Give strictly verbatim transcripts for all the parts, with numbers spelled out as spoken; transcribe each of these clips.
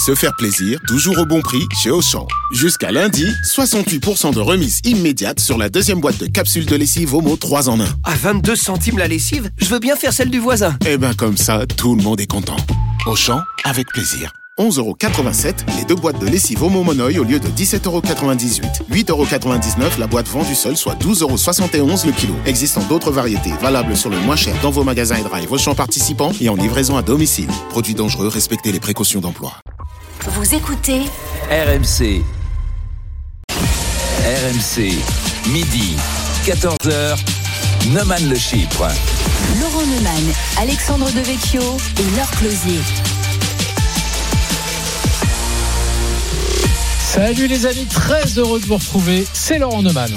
Se faire plaisir, toujours au bon prix chez Auchan. Jusqu'à lundi, soixante-huit pour cent de remise immédiate sur la deuxième boîte de capsules de lessive Omo trois en un. À vingt-deux centimes la lessive, je veux bien faire celle du voisin. Eh ben comme ça, tout le monde est content. Auchan, avec plaisir. onze euros quatre-vingt-sept, les deux boîtes de lessive Omo Monoï au lieu de dix-sept euros quatre-vingt-dix-huit. huit euros quatre-vingt-dix-neuf la boîte vendue seule, soit douze euros soixante et onze le kilo. Existant d'autres variétés, valables sur le moins cher dans vos magasins et drive Auchan participants et en livraison à domicile. Produits dangereux, respectez les précautions d'emploi. Vous écoutez R M C. R M C, midi, quatorze heures, Neumann le Chypre. Laurent Neumann, Alexandre Devecchio et Laure Closier. Salut les amis, très heureux de vous retrouver, c'est Laurent Neumann.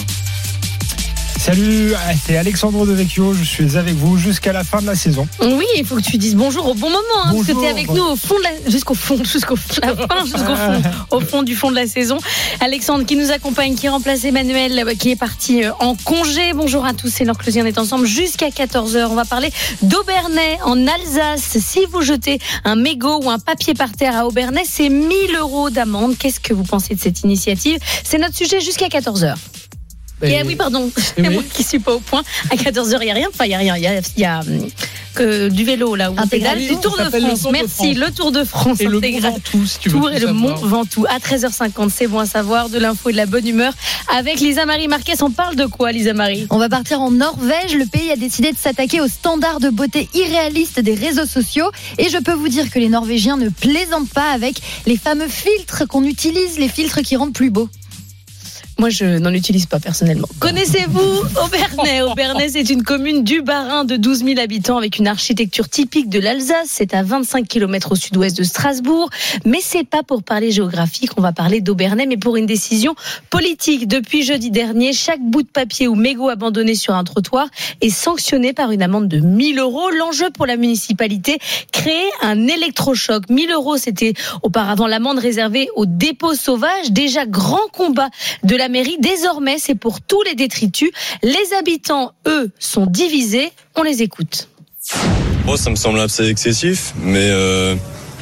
Salut, c'est Alexandre Devecchio, je suis avec vous jusqu'à la fin de la saison. Oui, il faut que tu dises bonjour au bon moment, hein, bonjour, parce que tu es avec bon. nous au fond de la, jusqu'au fond, jusqu'au la fin, jusqu'au fond, au fond du fond de la saison. Alexandre qui nous accompagne, qui remplace Emmanuel, qui est parti en congé. Bonjour à tous, c'est Laure Closier, on est ensemble jusqu'à quatorze heures. On va parler d'Aubernais en Alsace. Si vous jetez un mégot ou un papier par terre à Aubernais, c'est mille euros d'amende. Qu'est-ce que vous pensez de cette initiative ? C'est notre sujet jusqu'à quatorze heures. Et, et oui, pardon, c'est oui. moi qui ne suis pas au point. À quatorze heures, il n'y a rien. Enfin, il n'y a rien. Il y a, il y a que du vélo, là où on pédale. C'est le Tour de France. Tour Merci, de France. Le Tour de France. Et intégral. Le Mont Ventoux, si tu veux. Tour et le Mont Ventoux. À treize heures cinquante, c'est bon à savoir. De l'info et de la bonne humeur. Avec Lisa Marie Marquez, on parle de quoi, Lisa Marie ? On va partir en Norvège. Le pays a décidé de s'attaquer aux standards de beauté irréalistes des réseaux sociaux. Et je peux vous dire que les Norvégiens ne plaisantent pas avec les fameux filtres qu'on utilise, les filtres qui rendent plus beau. Moi, je n'en utilise pas personnellement. Connaissez-vous Aubernais ? Aubernais, c'est une commune du Bas-Rhin de douze mille habitants avec une architecture typique de l'Alsace. C'est à vingt-cinq kilomètres au sud-ouest de Strasbourg. Mais c'est pas pour parler géographique qu'on va parler d'Aubernais, mais pour une décision politique. Depuis jeudi dernier, chaque bout de papier ou mégot abandonné sur un trottoir est sanctionné par une amende de mille euros. L'enjeu pour la municipalité, créer un électrochoc. mille euros, c'était auparavant l'amende réservée aux dépôts sauvages. Déjà grand combat de la La mairie, désormais, c'est pour tous les détritus. Les habitants, eux, sont divisés. On les écoute. Moi, ça me semble assez excessif, mais euh,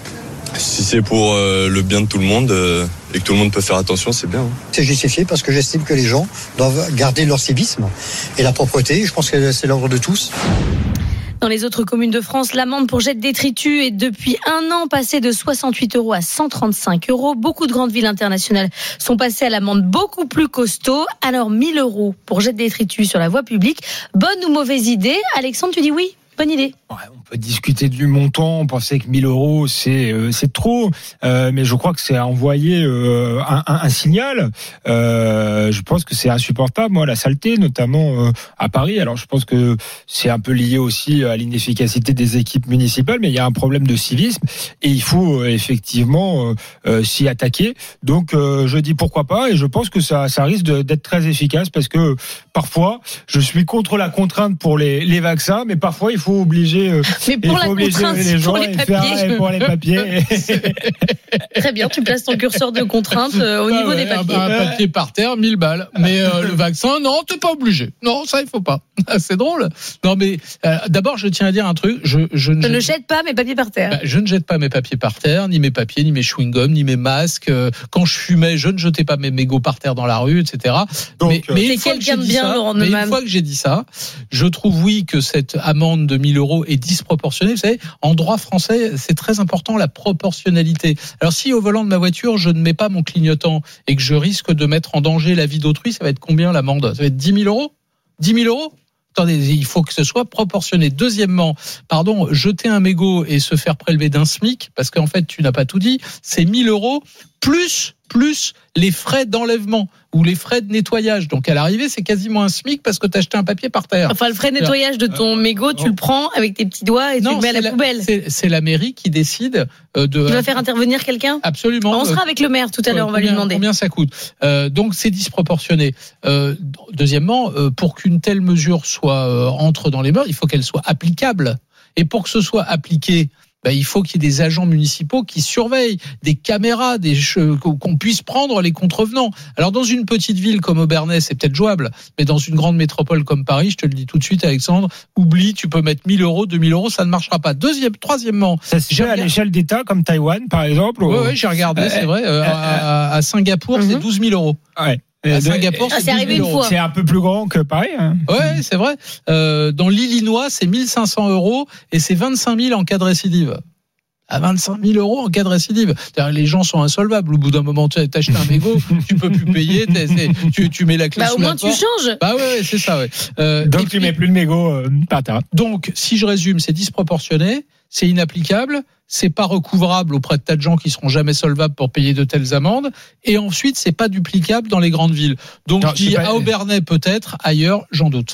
si c'est pour euh, le bien de tout le monde euh, et que tout le monde peut faire attention, c'est bien. Hein. C'est justifié parce que j'estime que les gens doivent garder leur civisme et la propreté. Je pense que c'est l'ordre de tous. Dans les autres communes de France, l'amende pour jet de détritus est depuis un an passée de soixante-huit euros à cent trente-cinq euros. Beaucoup de grandes villes internationales sont passées à l'amende beaucoup plus costaud. Alors mille euros pour jet de détritus sur la voie publique, bonne ou mauvaise idée ? Alexandre, tu dis oui ? Bonne idée. Ouais, on peut discuter du montant. On pensait que mille euros, c'est euh, c'est trop, euh, mais je crois que c'est à envoyer euh, un, un, un signal. Euh, je pense que c'est insupportable. Moi, la saleté, notamment euh, à Paris. Alors, je pense que c'est un peu lié aussi à l'inefficacité des équipes municipales, mais il y a un problème de civisme et il faut euh, effectivement euh, euh, s'y attaquer. Donc, euh, je dis pourquoi pas, et je pense que ça, ça risque de, d'être très efficace parce que parfois, je suis contre la contrainte pour les, les vaccins, mais parfois il faut obliger, euh, mais pour la obliger contrainte, les gens pour les papiers, faire, je... pour les papiers. Très bien, tu places ton curseur de contrainte euh, au bah niveau ouais, des papiers. Un, un papier par terre, mille balles. Mais euh, le vaccin, non, t'es pas obligé. Non, ça il faut pas. C'est drôle. Non mais euh, d'abord, je tiens à dire un truc. Je, je, ne, je jette... ne jette pas mes papiers par terre. Bah, je ne jette pas mes papiers par terre, ni mes papiers, ni mes chewing-gums, ni mes masques. Quand je fumais, je ne jetais pas mes mégots par terre dans la rue, et cetera. Donc, mais, mais, une fois, quelqu'un de bien, ça, Laurent mais Neumann. une fois que j'ai dit ça, je trouve oui que cette amende de mille euros est disproportionnée. Vous savez, en droit français, c'est très important la proportionnalité. Alors si au volant de ma voiture, je ne mets pas mon clignotant et que je risque de mettre en danger la vie d'autrui, ça va être combien l'amende ? Ça va être dix mille euros ? dix mille euros ? Attendez, il faut que ce soit proportionné. Deuxièmement, pardon, jeter un mégot et se faire prélever d'un SMIC, parce qu'en fait, tu n'as pas tout dit, c'est mille euros plus, plus les frais d'enlèvement ou les frais de nettoyage. Donc, à l'arrivée, c'est quasiment un SMIC parce que tu as jeté un papier par terre. Enfin, le frais de nettoyage de ton mégot, tu le prends avec tes petits doigts et non, tu le mets à la, la poubelle. C'est, c'est la mairie qui décide de... Tu vas faire intervenir quelqu'un ? Absolument. On sera avec le maire tout à l'heure, on va combien, lui demander. Combien ça coûte ? euh, Donc, c'est disproportionné. Euh, deuxièmement, euh, pour qu'une telle mesure soit euh, entre dans les mœurs, il faut qu'elle soit applicable. Et pour que ce soit appliqué, Ben, il faut qu'il y ait des agents municipaux qui surveillent, des caméras, des che- qu'on puisse prendre les contrevenants. Alors dans une petite ville comme Obernai, c'est peut-être jouable, mais dans une grande métropole comme Paris, je te le dis tout de suite, Alexandre, oublie, tu peux mettre mille euros, deux mille euros, ça ne marchera pas. Deuxième, troisièmement, ça se fait à l'échelle d'État comme Taïwan, par exemple. Oui, ou... ouais, j'ai regardé, c'est vrai. Euh, à, à Singapour, Mm-hmm. c'est douze mille euros. Ouais. À Singapour, Ah, c'est, c'est arrivé une fois. C'est un peu plus grand que Paris. Hein. Ouais, c'est vrai. Euh, dans l'Illinois, c'est mille cinq cents euros et c'est vingt-cinq mille en cas de récidive. À vingt-cinq mille euros en cas de récidive. C'est-à-dire, les gens sont insolvables. Au bout d'un moment, tu as acheté un mégot, tu peux plus payer, tu, tu mets la clé Bah, sous au moins, la tu porte. changes. Bah ouais, ouais, c'est ça, ouais. Euh, Donc, et tu puis, mets plus le mégot euh, par terre. donc, si je résume, c'est disproportionné, c'est inapplicable, c'est pas recouvrable auprès de tas de gens qui seront jamais solvables pour payer de telles amendes, et ensuite, c'est pas duplicable dans les grandes villes. Donc, Non, je dis pas... à Obernai peut-être, ailleurs, j'en doute.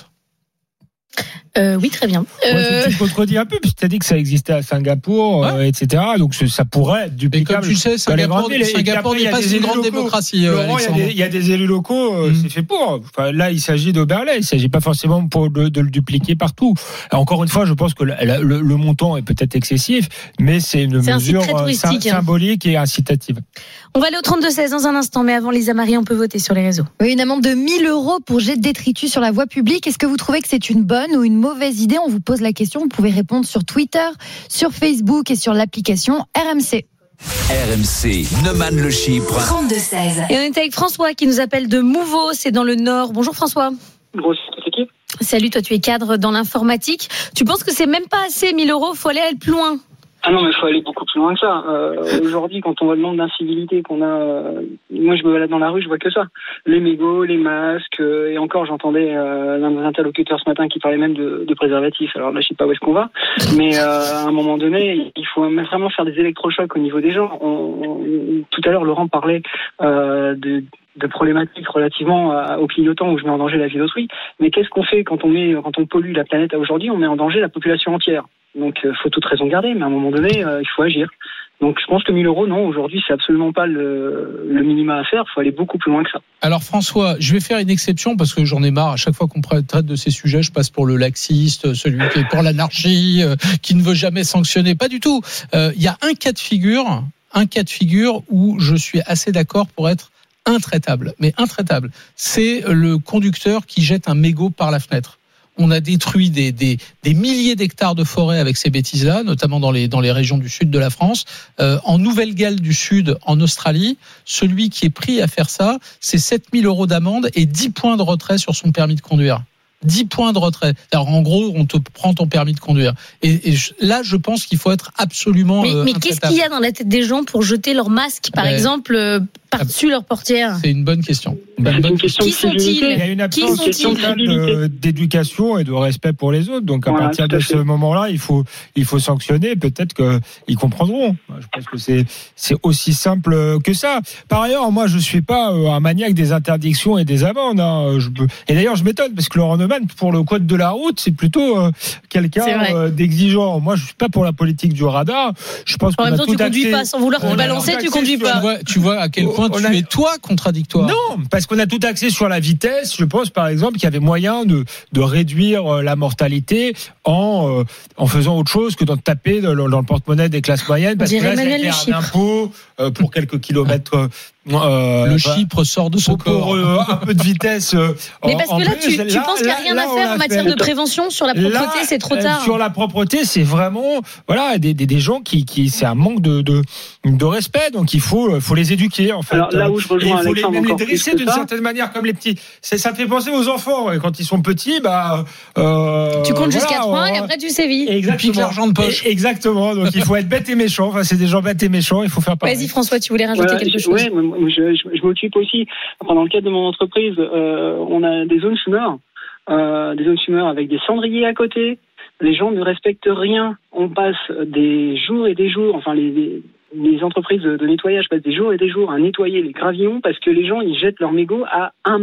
Euh, oui, très bien. Ouais, Euh... tu te contredis un peu, puisque tu as dit que ça existait à Singapour, ouais. euh, et cetera. Donc ça pourrait être Mais duplicable. comme tu sais, Singapour, Singapour n'est pas une grande démocratie. Laurent, il y, y a des élus locaux, euh, mmh. c'est fait pour. Enfin, là, il s'agit d'Oberlay, il ne s'agit pas forcément pour de, de le dupliquer partout. Alors, encore une fois, je pense que le, le, le montant est peut-être excessif, mais c'est une c'est mesure un sy- symbolique et incitative. On va aller au trente-deux seize dans un instant, mais avant, Lisa Marie, on peut voter sur les réseaux. Oui, une amende de mille euros pour jet de détritus sur la voie publique. Est-ce que vous trouvez que c'est une bonne ou une mauvaise idée ? On vous pose la question. Vous pouvez répondre sur Twitter, sur Facebook et sur l'application R M C. R M C, Neumann le Chypre. trente-deux seize. Et on est avec François qui nous appelle de Mouveau, c'est dans le Nord. Bonjour François. Grosse équipe. Salut, toi tu es cadre dans l'informatique. Tu penses que c'est même pas assez mille euros, faut aller plus loin? Ah non, mais il faut aller beaucoup plus loin que ça. Euh, aujourd'hui, quand on voit le nombre d'incivilités qu'on a, euh, moi je me balade dans la rue, je vois que ça. Les mégots, les masques, euh, et encore j'entendais euh, l'un de nos interlocuteurs ce matin qui parlait même de, de préservatifs. Alors là, je sais pas où est-ce qu'on va, mais euh, à un moment donné, il faut vraiment faire des électrochocs au niveau des gens. On, on, tout à l'heure, Laurent parlait euh, de de problématiques relativement à, au clignotant où je mets en danger la vie d'autrui. Mais qu'est-ce qu'on fait quand on met, quand on pollue la planète à aujourd'hui? On met en danger la population entière. Donc, il euh, faut toute raison garder, mais à un moment donné, euh, il faut agir. Donc, je pense que mille euros, non, aujourd'hui, c'est absolument pas le, le minima à faire. Il faut aller beaucoup plus loin que ça. Alors, François, je vais faire une exception parce que j'en ai marre. À chaque fois qu'on traite de ces sujets, je passe pour le laxiste, celui qui est pour l'anarchie, euh, qui ne veut jamais sanctionner. Pas du tout. Euh, il y a un cas de figure, un cas de figure où je suis assez d'accord pour être intraitable, mais intraitable. C'est le conducteur qui jette un mégot par la fenêtre. On a détruit des, des, des milliers d'hectares de forêt avec ces bêtises-là, notamment dans les, dans les régions du sud de la France. Euh, en Nouvelle-Galles du Sud, en Australie, celui qui est pris à faire ça, c'est sept mille euros d'amende et dix points de retrait sur son permis de conduire. dix points de retrait. Alors, en gros, on te prend ton permis de conduire. Et, et je, là, je pense qu'il faut être absolument. Mais, euh, mais qu'est-ce qu'il y a dans la tête des gens pour jeter leur masque, par ben, exemple, euh, par-dessus leur portière? C'est une bonne question. Une une bonne question. Qui sont-ils? Il y a une absence totale de, d'éducation et de respect pour les autres. Donc, à voilà, partir de ce moment-là, il faut, il faut sanctionner. Peut-être qu'ils comprendront. Je pense que c'est, c'est aussi simple que ça. Par ailleurs, moi, je suis pas un maniaque des interdictions et des amendes. Hein. Je, et d'ailleurs, je m'étonne parce que Laurent Neumann, pour le code de la route, c'est plutôt euh, quelqu'un euh, d'exigeant. Moi, je suis pas pour la politique du radar. Je pense en même temps, tout tu axé, conduis pas sans vouloir te balancer, tu conduis pas. Tu vois, tu vois à quel point tu a... es toi contradictoire. Non, parce qu'on a tout axé sur la vitesse. Je pense, par exemple, qu'il y avait moyen de, de réduire la mortalité en, euh, en faisant autre chose que de taper dans le, dans le porte-monnaie des classes moyennes. Parce que là, c'est un impôt euh, pour quelques kilomètres. Euh, le Chypre sort de ce pour, corps. Pour euh, un peu de vitesse. Euh, mais parce en que là, plus, tu, tu là, penses qu'il n'y a rien là, à faire en matière fait. de prévention sur la propreté, là, c'est trop tard. Sur la propreté, c'est vraiment voilà des, des, des gens qui, qui c'est un manque de, de, de respect, donc il faut, faut les éduquer en fait. Alors là où je rejoins il faut les, les, les dresser d'une certaine manière comme les petits. C'est, ça fait penser aux enfants et quand ils sont petits, bah euh, tu comptes voilà, jusqu'à trois et après tu sévis. Exactement. Tu piques l'argent de poche. Et, exactement. Donc il faut être bête et méchant. Enfin, c'est des gens bêtes et méchants. Il faut faire pareil. Vas-y François, tu voulais rajouter voilà, quelque je, chose? Ouais, je, je, je m'occupe aussi. Enfin, dans le cadre de mon entreprise, euh, on a des zones fumeurs, euh, des zones fumeurs avec des cendriers à côté. Les gens ne respectent rien. On passe des jours et des jours. Enfin, les, les, les entreprises de nettoyage passent des jours et des jours à nettoyer les gravillons parce que les gens ils jettent leurs mégots à un mètre.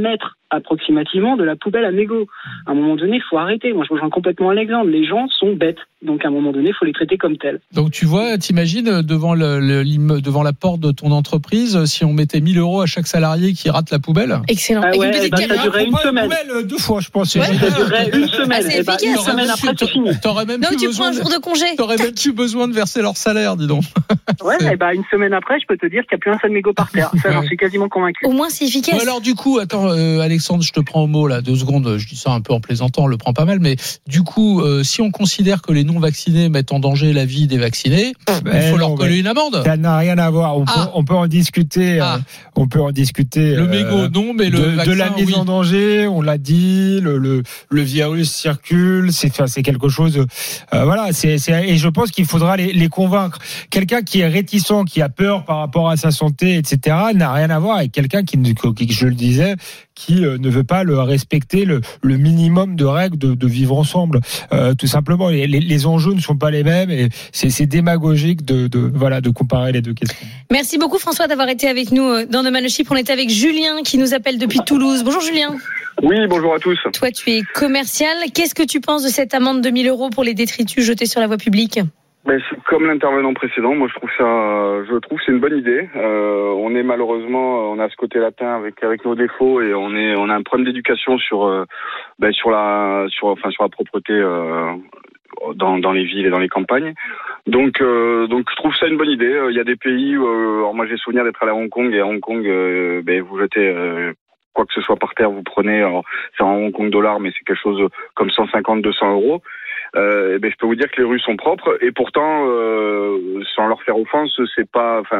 approximativement de la poubelle à mégots. À un moment donné, il faut arrêter. Moi, je rejoins complètement Alexandre. Les gens sont bêtes. Donc, à un moment donné, il faut les traiter comme tels. Donc, tu vois, t'imagines devant, le, le, devant la porte de ton entreprise, si on mettait mille euros à chaque salarié qui rate la poubelle. Excellent. Ah ouais, bah, ça durerait une semaine. Poubelle deux fois, je pense. Ouais, ça durerait une semaine. Ah, c'est et bah, efficace. une semaine après, c'est fini. T'aurais même Non, plus tu besoin prends un jour de congé. T'aurais même plus besoin de verser leur salaire, dis donc. Ouais, et bah, une semaine après, je peux te dire qu'il n'y a plus un seul mégot par terre. Ça, j'en suis quasiment convaincu. Au moins, c'est efficace. Bon, alors, du coup, attends, euh, Alexandre, je te prends au mot, là, deux secondes. Je dis ça un peu en plaisantant, on le prend pas mal, mais du coup, euh, si on considère que les non-vaccinés mettent en danger la vie des vaccinés, il faut non, leur coller une amende. Ça n'a rien à voir. On, ah. peut, on peut en discuter. Ah. Euh, on peut en discuter. Le mégot, euh, non, mais le de, vaccin, de la mise oui. en danger, on l'a dit. Le, le, le virus circule. C'est, enfin, c'est quelque chose. Euh, voilà. C'est, c'est, et je pense qu'il faudra les, les convaincre. Quelqu'un qui est réticent, qui a peur par rapport à sa santé, et cetera, n'a rien à voir avec quelqu'un qui, qui je le disais, qui ne veut pas le respecter le, le minimum de règles de, de vivre ensemble. Euh, tout simplement, les, les enjeux ne sont pas les mêmes et c'est, c'est démagogique de, de voilà de comparer les deux questions. Merci beaucoup François d'avoir été avec nous dans No Man No Chiffre. On est avec Julien qui nous appelle depuis Toulouse. Bonjour Julien. Oui, bonjour à tous. Toi, tu es commercial. Qu'est-ce que tu penses de cette amende de mille euros pour les détritus jetés sur la voie publique ? Ben, comme l'intervenant précédent, moi je trouve ça, je trouve que c'est une bonne idée. Euh, on est malheureusement, on a ce côté latin avec avec nos défauts et on est, on a un problème d'éducation sur, euh, ben, sur la, sur, enfin sur la propreté euh, dans dans les villes et dans les campagnes. Donc euh, donc je trouve ça une bonne idée. Il y a des pays, euh, alors moi j'ai souvenir d'être allé à Hong Kong et à Hong Kong, euh, ben vous jetez euh, quoi que ce soit par terre, vous prenez, alors c'est en Hong Kong dollars, mais c'est quelque chose comme cent cinquante, deux cents euros. Euh, ben je peux vous dire que les rues sont propres et pourtant, euh, sans leur faire offense, c'est pas, enfin,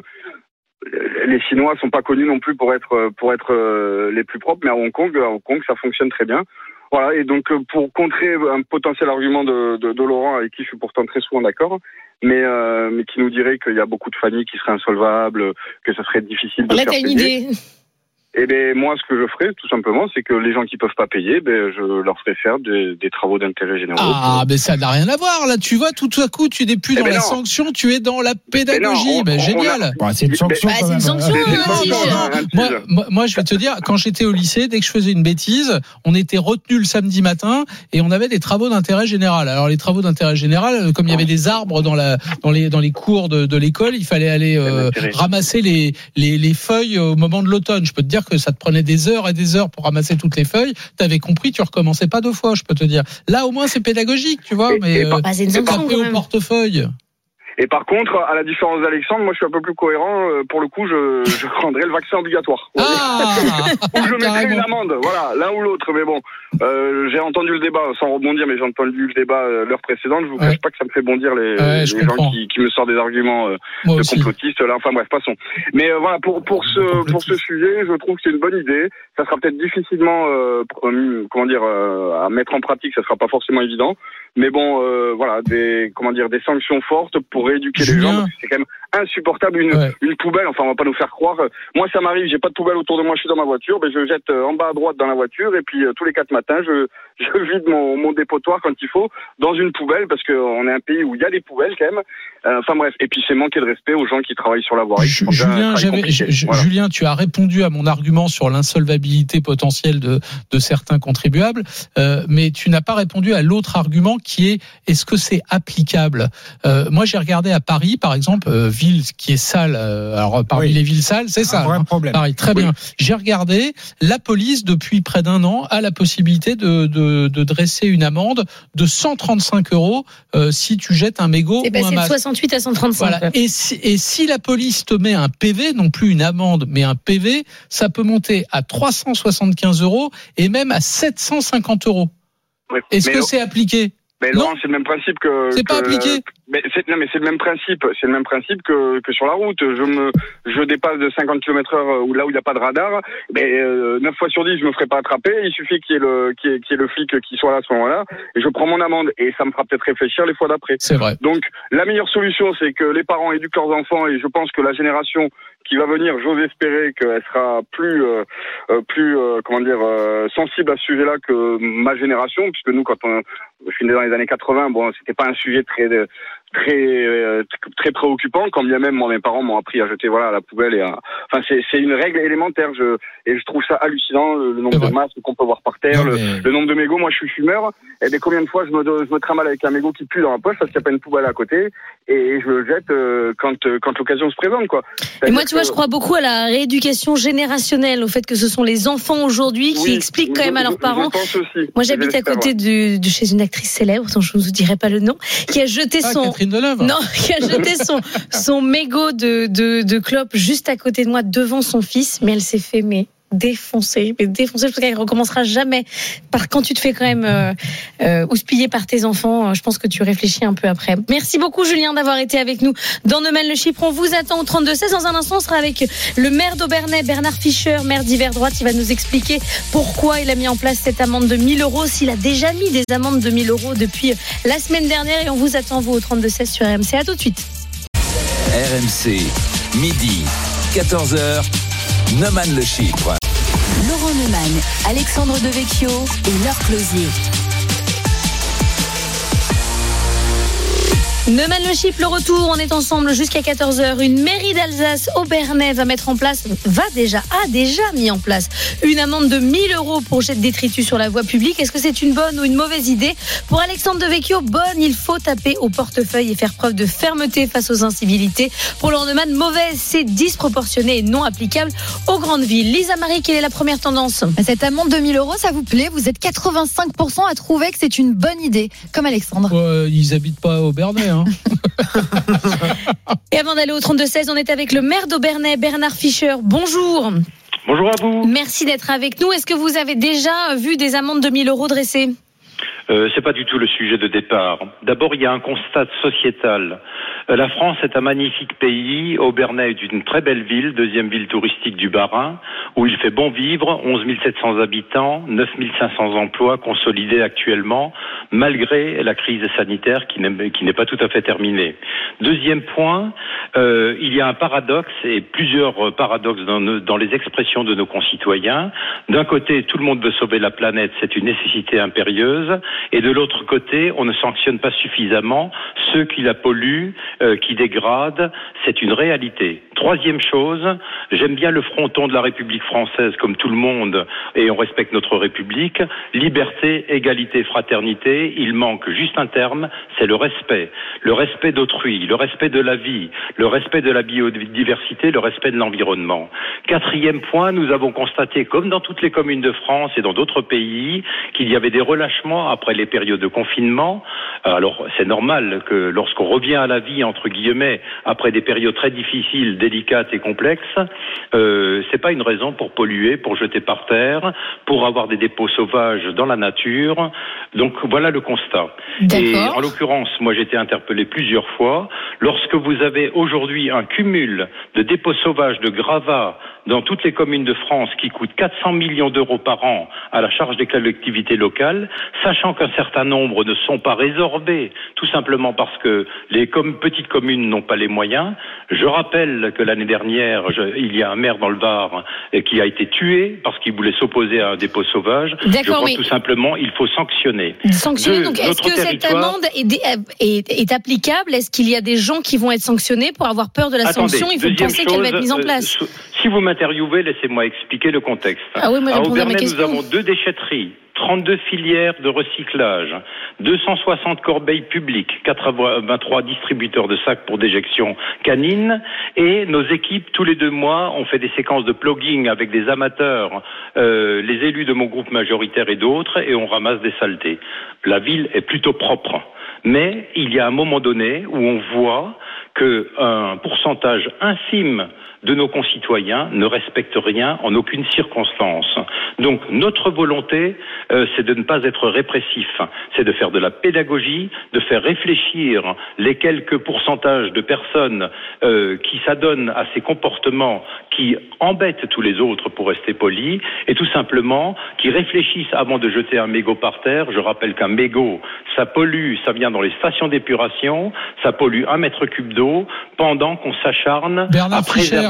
les Chinois sont pas connus non plus pour être pour être euh, les plus propres, mais à Hong Kong, à Hong Kong, ça fonctionne très bien. Voilà, et donc pour contrer un potentiel argument de, de, de Laurent avec qui je suis pourtant très souvent d'accord, mais euh, mais qui nous dirait qu'il y a beaucoup de familles qui seraient insolvables, que ça serait difficile de Là, faire t'as une payer. idée. Eh ben moi, ce que je ferais, tout simplement, c'est que les gens qui peuvent pas payer, ben je leur ferai faire des, des travaux d'intérêt généraux. Ah, mais ça n'a rien à voir. Là, tu vois, tout à coup, tu n'es plus eh dans ben la non. sanction, tu es dans la pédagogie. Ben non, on, ben, on génial. a... Bah, c'est une sanction. Bah, quand c'est une même. sanction. C'est une hein, sanction, si, hein, un Moi, tige. moi, moi, je vais te dire, quand j'étais au lycée, dès que je faisais une bêtise, on était retenu le samedi matin et on avait des travaux d'intérêt général. Alors les travaux d'intérêt général, comme il y avait des arbres dans la, dans les, dans les cours de, de l'école, il fallait aller euh, ramasser les, les, les feuilles au moment de l'automne. Je peux te dire que ça te prenait des heures et des heures pour ramasser toutes les feuilles. T'avais compris, tu recommençais pas deux fois, je peux te dire. Là, au moins, c'est pédagogique, tu vois. Et, mais et par, euh, bah, c'est une sanction, taper quand au même. portefeuille. Et par contre, à la différence d'Alexandre, moi je suis un peu plus cohérent. Euh, pour le coup, je, je rendrais le vaccin obligatoire. Ah Ou je mettrais carrément. une amende, voilà, l'un ou l'autre. Mais bon, euh, j'ai entendu le débat, sans rebondir, mais j'ai entendu le débat euh, l'heure précédente. Je vous Ouais. cache pas que ça me fait bondir les, Ouais, les je gens comprends. qui, qui me sortent des arguments euh, Moi de aussi. complotistes. Là, enfin bref, passons. Mais euh, voilà, pour pour ce pour ce sujet, je trouve que c'est une bonne idée. Ça sera peut-être difficilement, euh, euh, comment dire, euh, à mettre en pratique. Ça sera pas forcément évident. Mais bon, euh, voilà, des comment dire, des sanctions fortes pour rééduquer les Julien. gens. Parce que c'est quand même insupportable une Ouais. une poubelle. Enfin, on va pas nous faire croire. Moi, ça m'arrive, j'ai pas de poubelle autour de moi, je suis dans ma voiture, ben je jette euh, en bas à droite dans la voiture et puis euh, tous les quatre matins, je je vide mon mon dépotoir quand il faut dans une poubelle parce que on est un pays où il y a des poubelles quand même. Euh, Enfin bref, et puis c'est manquer de respect aux gens qui travaillent sur la voirie. Ju- qui font bien un Julien, travail j'avais, compliqué. Ju- Voilà. Julien, tu as répondu à mon argument sur l'insolvabilité potentielle de, de certains contribuables, euh, mais tu n'as pas répondu à l'autre argument qui est est-ce que c'est applicable ? euh, Moi, j'ai regardé à Paris, par exemple, euh, ville qui est sale. Euh, alors parmi Oui. les villes sales, c'est ça. Un vrai hein. problème. Paris, très Oui. bien. J'ai regardé. La police, depuis près d'un an, a la possibilité de, de, de dresser une amende de cent trente-cinq euros euh, si tu jettes un mégot C'est ou un passé de masque. soixante-huit à cent trente-cinq. Voilà. Et si, et si la police te met un P V, non plus une amende, mais un P V, ça peut monter à trois cent soixante-quinze euros et même à sept cent cinquante euros. Oui. Est-ce Mais que non. c'est appliqué ? Mais Non. Laurent, c'est le même principe que. C'est pas que- appliqué. Mais c'est, non, mais c'est le même principe. C'est le même principe que, que sur la route. Je me, je dépasse de cinquante kilomètres heure ou là où il n'y a pas de radar. Mais euh, neuf fois sur dix, je me ferai pas attraper. Il suffit qu'il y ait le, qu'il y ait, qu'il y ait le flic qui soit là à ce moment-là, et je prends mon amende. Et ça me fera peut-être réfléchir les fois d'après. C'est vrai. Donc, la meilleure solution, c'est que les parents éduquent leurs enfants, et je pense que la génération qui va venir, j'ose espérer qu'elle sera plus, euh, euh, plus, euh, comment dire, euh, sensible à ce sujet-là que ma génération, puisque nous, quand on, je suis né dans les années quatre-vingts, bon, c'était pas un sujet très, de, très euh, très préoccupant. Quand bien même moi mes parents m'ont appris à jeter voilà à la poubelle et à enfin c'est c'est une règle élémentaire. Je et je trouve ça hallucinant le, le nombre de masques qu'on peut voir par terre, non, mais... le, le nombre de mégots. Moi je suis fumeur et bien combien de fois je me je me trimballe avec un mégot qui pue dans la poche parce qu'il y a pas une poubelle à côté et je le jette euh, quand euh, quand l'occasion se présente quoi. Et moi tu vois je crois beaucoup à la rééducation générationnelle, au fait que ce sont les enfants aujourd'hui qui oui, expliquent quand même à leurs parents. Moi j'habite à côté de, de chez une actrice célèbre dont je ne vous dirai pas le nom, qui a jeté ah, son Catherine Deneuve. Non, qui a jeté son son mégot de de de clope juste à côté de moi devant son fils, mais elle s'est fait mais défoncer, mais défoncer, parce qu'elle recommencera jamais. Par quand tu te fais quand même euh, euh, houspiller par tes enfants, euh, je pense que tu réfléchis un peu après. Merci beaucoup Julien d'avoir été avec nous dans No Man le Chypre. On vous attend au trente-deux seize. Dans un instant, on sera avec le maire d'Aubernais, Bernard Fischer, maire d'hiver droite. Il va nous expliquer pourquoi il a mis en place cette amende de mille euros, s'il a déjà mis des amendes de mille euros depuis la semaine dernière. Et on vous attend vous au trente-deux seize sur R M C. À tout de suite. R M C, midi, quatorze heures, No Man le Chypre. Laurent Neumann, Alexandre Devecchio et Laure Closier. No Man le Chypre, le retour, on est ensemble jusqu'à quatorze heures. Une mairie d'Alsace, Aubernais, va mettre en place, va déjà, a déjà mis en place une amende de mille euros pour jet de détritus sur la voie publique. Est-ce que c'est une bonne ou une mauvaise idée? Pour Alexandre Devecchio, bonne, il faut taper au portefeuille et faire preuve de fermeté face aux incivilités. Pour Laurent Neumann, mauvaise, c'est disproportionné et non applicable aux grandes villes. Lisa Marie, quelle est la première tendance? Cette amende de mille euros, ça vous plaît? Vous êtes quatre-vingt-cinq pour cent à trouver que c'est une bonne idée, comme Alexandre. Euh, ils habitent pas à Aubernais. Et avant d'aller au trente-deux seize, on est avec le maire d'Aubernais, Bernard Fischer. Bonjour. Bonjour à vous. Merci d'être avec nous. Est-ce que vous avez déjà vu des amendes de mille euros dressées? Euh, c'est pas du tout le sujet de départ. D'abord, il y a un constat sociétal. Euh, la France est un magnifique pays. Aubernais est une très belle ville, deuxième ville touristique du Bas-Rhin, où il fait bon vivre, onze mille sept cents habitants, neuf mille cinq cents emplois consolidés actuellement, malgré la crise sanitaire qui n'est, qui n'est pas tout à fait terminée. Deuxième point, euh, il y a un paradoxe, et plusieurs paradoxes dans, nos, dans les expressions de nos concitoyens. D'un côté, tout le monde veut sauver la planète, c'est une nécessité impérieuse. Et de l'autre côté, on ne sanctionne pas suffisamment ceux qui la polluent, euh, qui dégradent. C'est une réalité. Troisième chose, j'aime bien le fronton de la République française, comme tout le monde, et on respecte notre République. Liberté, égalité, fraternité. Il manque juste un terme, c'est le respect. Le respect d'autrui, le respect de la vie, le respect de la biodiversité, le respect de l'environnement. Quatrième point, nous avons constaté, comme dans toutes les communes de France et dans d'autres pays, qu'il y avait des relâchements après les périodes de confinement. Alors, c'est normal que lorsqu'on revient à la vie, entre guillemets, après des périodes très difficiles, délicates et complexes, euh, c'est pas une raison pour polluer, pour jeter par terre, pour avoir des dépôts sauvages dans la nature. Donc, voilà le constat. D'accord. Et en l'occurrence, moi, j'ai été interpellé plusieurs fois. Lorsque vous avez aujourd'hui un cumul de dépôts sauvages, de gravats, dans toutes les communes de France qui coûtent quatre cents millions d'euros par an à la charge des collectivités locales, sachant qu'un certain nombre ne sont pas résorbés, tout simplement parce que les com- petites communes n'ont pas les moyens. Je rappelle que l'année dernière, je, il y a un maire dans le Var euh, qui a été tué parce qu'il voulait s'opposer à un dépôt sauvage. D'accord, je crois mais... tout simplement il faut sanctionner. Sanctionner, De donc est-ce que territoire... cette amende est, dé- est, est applicable? Est-ce qu'il y a des gens qui vont être sanctionnés pour avoir peur de la Attendez, sanction? Il faut penser chose, qu'elle va être mise en place. Euh, si vous m'interviewez, laissez-moi expliquer le contexte. Ah oui, moi, à répondre à ma Aubernais, question. nous avons deux déchetteries, trente-deux filières de recyclage, deux cent soixante corbeilles publiques, quatre-vingt-trois distributeurs de sacs pour déjection canine, et nos équipes, tous les deux mois, on fait des séquences de plugging avec des amateurs, euh, les élus de mon groupe majoritaire et d'autres, et on ramasse des saletés. La ville est plutôt propre. Mais il y a un moment donné où on voit qu'un pourcentage infime de nos concitoyens ne respectent rien en aucune circonstance. Donc notre volonté, euh, c'est de ne pas être répressif, c'est de faire de la pédagogie, de faire réfléchir les quelques pourcentages de personnes euh, qui s'adonnent à ces comportements qui embêtent tous les autres, pour rester poli, et tout simplement qui réfléchissent avant de jeter un mégot par terre. Je rappelle qu'un mégot, ça pollue, ça vient dans les stations d'épuration, ça pollue un mètre cube d'eau, pendant qu'on s'acharne Bernard à préserver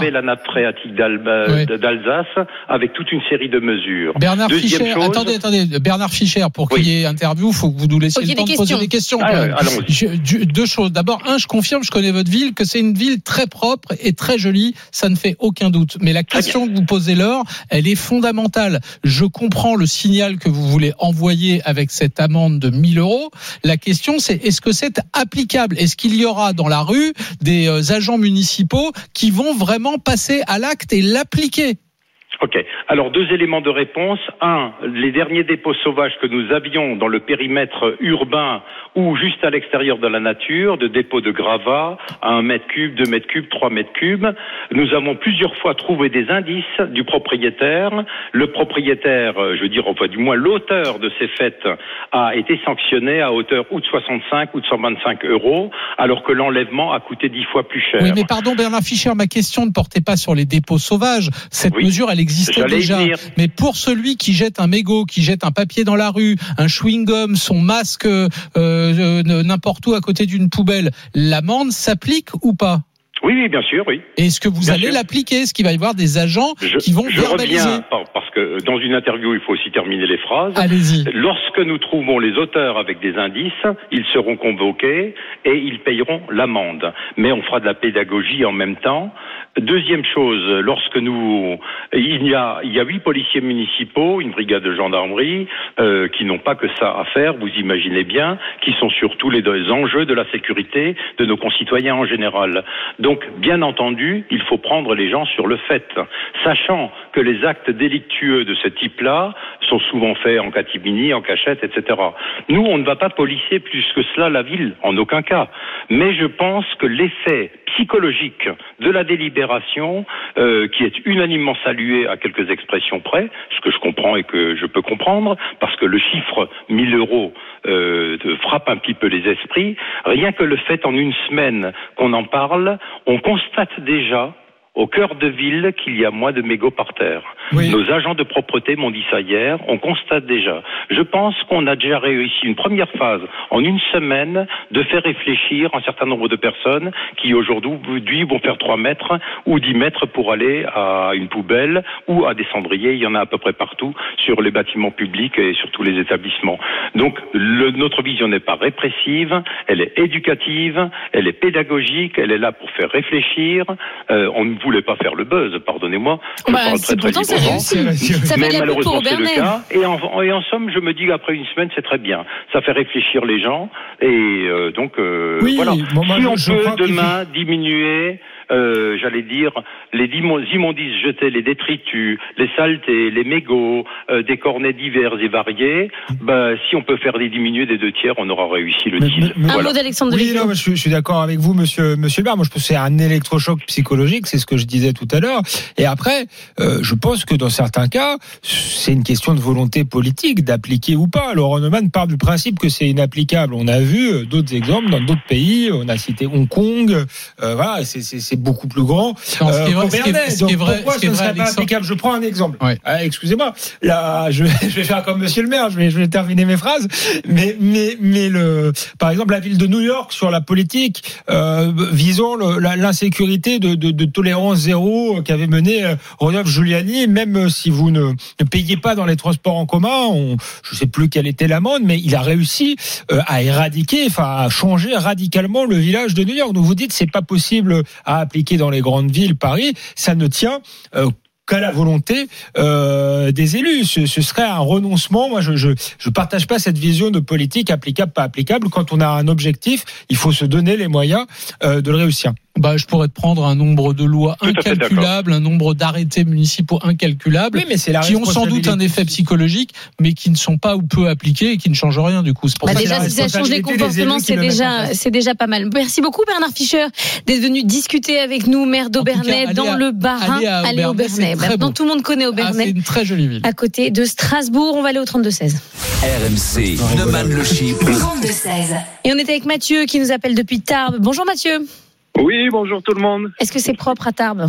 fermer la nappe phréatique d'Al- Ouais. d'Alsace avec toute une série de mesures. Bernard Deuxième Fischer, chose- attendez, attendez, Bernard Fischer, pour qu'il Oui. y ait interview, faut que vous nous laissiez Faut le qu'il y temps ait de des poser des questions. Ah, quand ouais, même. allons-y. Je- du- deux choses. D'abord, un, je confirme, je connais votre ville, que c'est une ville très propre et très jolie, ça ne fait aucun doute. Mais la question que vous posez Laure, elle est fondamentale. Je comprends le signal que vous voulez envoyer avec cette amende de mille euros. La question, c'est est-ce que c'est applicable? Est-ce qu'il y aura dans la rue des euh, agents municipaux qui vont vraiment passer à l'acte et l'appliquer? Ok. Alors, deux éléments de réponse. Un, les derniers dépôts sauvages que nous avions dans le périmètre urbain ou juste à l'extérieur de la nature, de dépôts de gravats à un mètre cube, deux mètres cubes, trois mètres cubes, nous avons plusieurs fois trouvé des indices du propriétaire. Le propriétaire, je veux dire, enfin, du moins l'auteur de ces faits a été sanctionné à hauteur ou de soixante-cinq ou de cent vingt-cinq euros, alors que l'enlèvement a coûté dix fois plus cher. Oui, mais pardon Bernard Fischer, ma question ne portait pas sur les dépôts sauvages. Cette Oui. mesure, elle existait J'allais y déjà. venir. Mais pour celui qui jette un mégot, qui jette un papier dans la rue, un chewing-gum, son masque euh, euh, n'importe où à côté d'une poubelle, l'amende s'applique ou pas? Oui, oui, bien sûr, oui. Et est-ce que vous Bien allez sûr. l'appliquer? Est-ce qu'il va y avoir des agents Je, qui vont je verbaliser? reviens par- parce que dans une interview, il faut aussi terminer les phrases. Allez-y. Lorsque nous trouvons les auteurs avec des indices, ils seront convoqués et ils payeront l'amende. Mais on fera de la pédagogie en même temps. Deuxième chose, lorsque nous, il y a, il y a huit policiers municipaux, une brigade de gendarmerie, euh, qui n'ont pas que ça à faire, vous imaginez bien, qui sont surtout les deux enjeux de la sécurité de nos concitoyens en général. Donc, bien entendu, il faut prendre les gens sur le fait, sachant que les actes délictueux de ce type-là sont souvent faits en catimini, en cachette, et cetera. Nous, on ne va pas policer plus que cela la ville, en aucun cas. Mais je pense que l'effet psychologique de la délibération, euh, qui est unanimement salué à quelques expressions près, ce que je comprends et que je peux comprendre, parce que le chiffre mille euros euh, frappe un petit peu les esprits, rien que le fait en une semaine qu'on en parle, on constate déjà au cœur de ville qu'il y a moins de mégots par terre. Oui. Nos agents de propreté m'ont dit ça hier, on constate déjà. Je pense qu'on a déjà réussi une première phase en une semaine de faire réfléchir un certain nombre de personnes qui aujourd'hui vont faire trois mètres ou dix mètres pour aller à une poubelle ou à des cendriers. Il y en a à peu près partout sur les bâtiments publics et sur tous les établissements. Donc le, notre vision n'est pas répressive, elle est éducative, elle est pédagogique, elle est là pour faire réfléchir. Euh, on ne voulait pas faire le buzz, pardonnez-moi. Je Bah, parle c'est très, très pourtant, c'est librement. réussi. Ça fait Mais de la pub malheureusement, pour c'est le Aubernais. cas. Et en, et en somme, je me dis qu'après une semaine, c'est très bien. Ça fait réfléchir les gens. Et euh, donc, euh, Oui, voilà. bon, moi, si on je peut crois qu'il demain diminuer, euh, j'allais dire, les immondices jetés, les détritus, les saletés, les mégots, euh, des cornets divers et variés, bah, si on peut faire les diminuer des deux tiers, on aura réussi le Mais- deal. mais- Un Voilà. mot d'Alexandre Oui, Devecchio. non, mais je, je suis d'accord avec vous, monsieur, monsieur Hubert. Moi, je pense que c'est un électrochoc psychologique, c'est ce que je disais tout à l'heure. Et après, euh, je pense que dans certains cas, c'est une question de volonté politique d'appliquer ou pas. Laurent Neumann part du principe que c'est inapplicable. On a vu euh, d'autres exemples dans d'autres pays. On a cité Hong Kong. Euh, voilà, c'est, c'est, c'est beaucoup plus grand. Non, ce qui est vrai- qu'au ce qui est- Bernais. ce qui est Donc, vrai- pourquoi ce qui ce est ne vrai, serait pas Alexandre- applicable? Je prends un exemple. Ouais. Ah, excusez-moi. Là, je, je vais faire comme monsieur le maire. Je vais, je vais terminer mes phrases. Mais, mais, mais le, par exemple, la ville de New York sur la politique euh, visant le, la, l'insécurité de, de, de tolérance zéro qu'avait mené euh, Rodolphe Giuliani, même si vous ne, ne payez pas dans les transports en commun, on, je ne sais plus quelle était l'amende, mais il a réussi euh, à éradiquer, enfin à changer radicalement le village de New York. Donc vous dites c'est pas possible à appliquer dans les grandes villes, Paris, ça ne tient euh, qu'à la volonté euh, des élus. Ce, ce serait un renoncement. Moi, je, je je partage pas cette vision de politique applicable, pas applicable. Quand on a un objectif, il faut se donner les moyens euh, de le réussir. Bah, je pourrais te prendre un nombre de lois Tout à fait incalculables, un nombre d'arrêtés municipaux incalculables, Oui, mais c'est la qui ont sans doute responsabilité. un effet psychologique, mais qui ne sont pas ou peu appliqués et qui ne changent rien du coup. C'est pour Bah ça que déjà, la si ça change les responsabilité des comportements, élus qui c'est le mettent en déjà, place. c'est déjà pas mal. Merci beaucoup Bernard Fischer d'être venu discuter avec nous, maire d'Aubernais, allez dans à- le Bas-Rhin. allez à Allez au Aubernais, c'est Bernais. très Maintenant, beau. tout le monde connaît Ah, Aubernais, c'est une très jolie ville. à côté de Strasbourg. On va aller au trente-deux seize. R M C, Neumann le Chypre. trente-deux seize. Et on est avec Mathieu qui nous appelle depuis Tarbes. Bonjour Mathieu. Oui, bonjour tout le monde. Est-ce que c'est propre à Tarbes?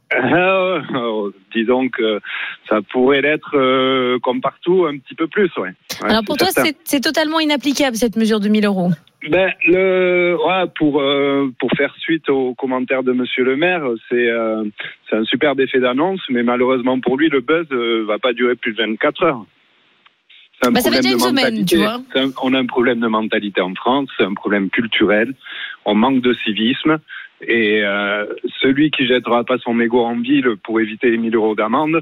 Euh, euh, disons que ça pourrait l'être euh, comme partout un petit peu plus, ouais. Ouais, Alors c'est pour toi, certain. c'est, c'est totalement inapplicable cette mesure de mille euros. Ben, le, ouais, pour, euh, pour faire suite aux commentaires de Monsieur le maire, c'est, euh, c'est un superbe effet d'annonce, mais malheureusement pour lui, le buzz euh, va pas durer plus de vingt-quatre heures. C'est un bah, ça fait problème déjà une de semaine, tu vois. C'est un, on a un problème de mentalité en France, c'est un problème culturel, on manque de civisme, et euh, celui qui jettera pas son mégot en ville pour éviter les mille euros d'amende,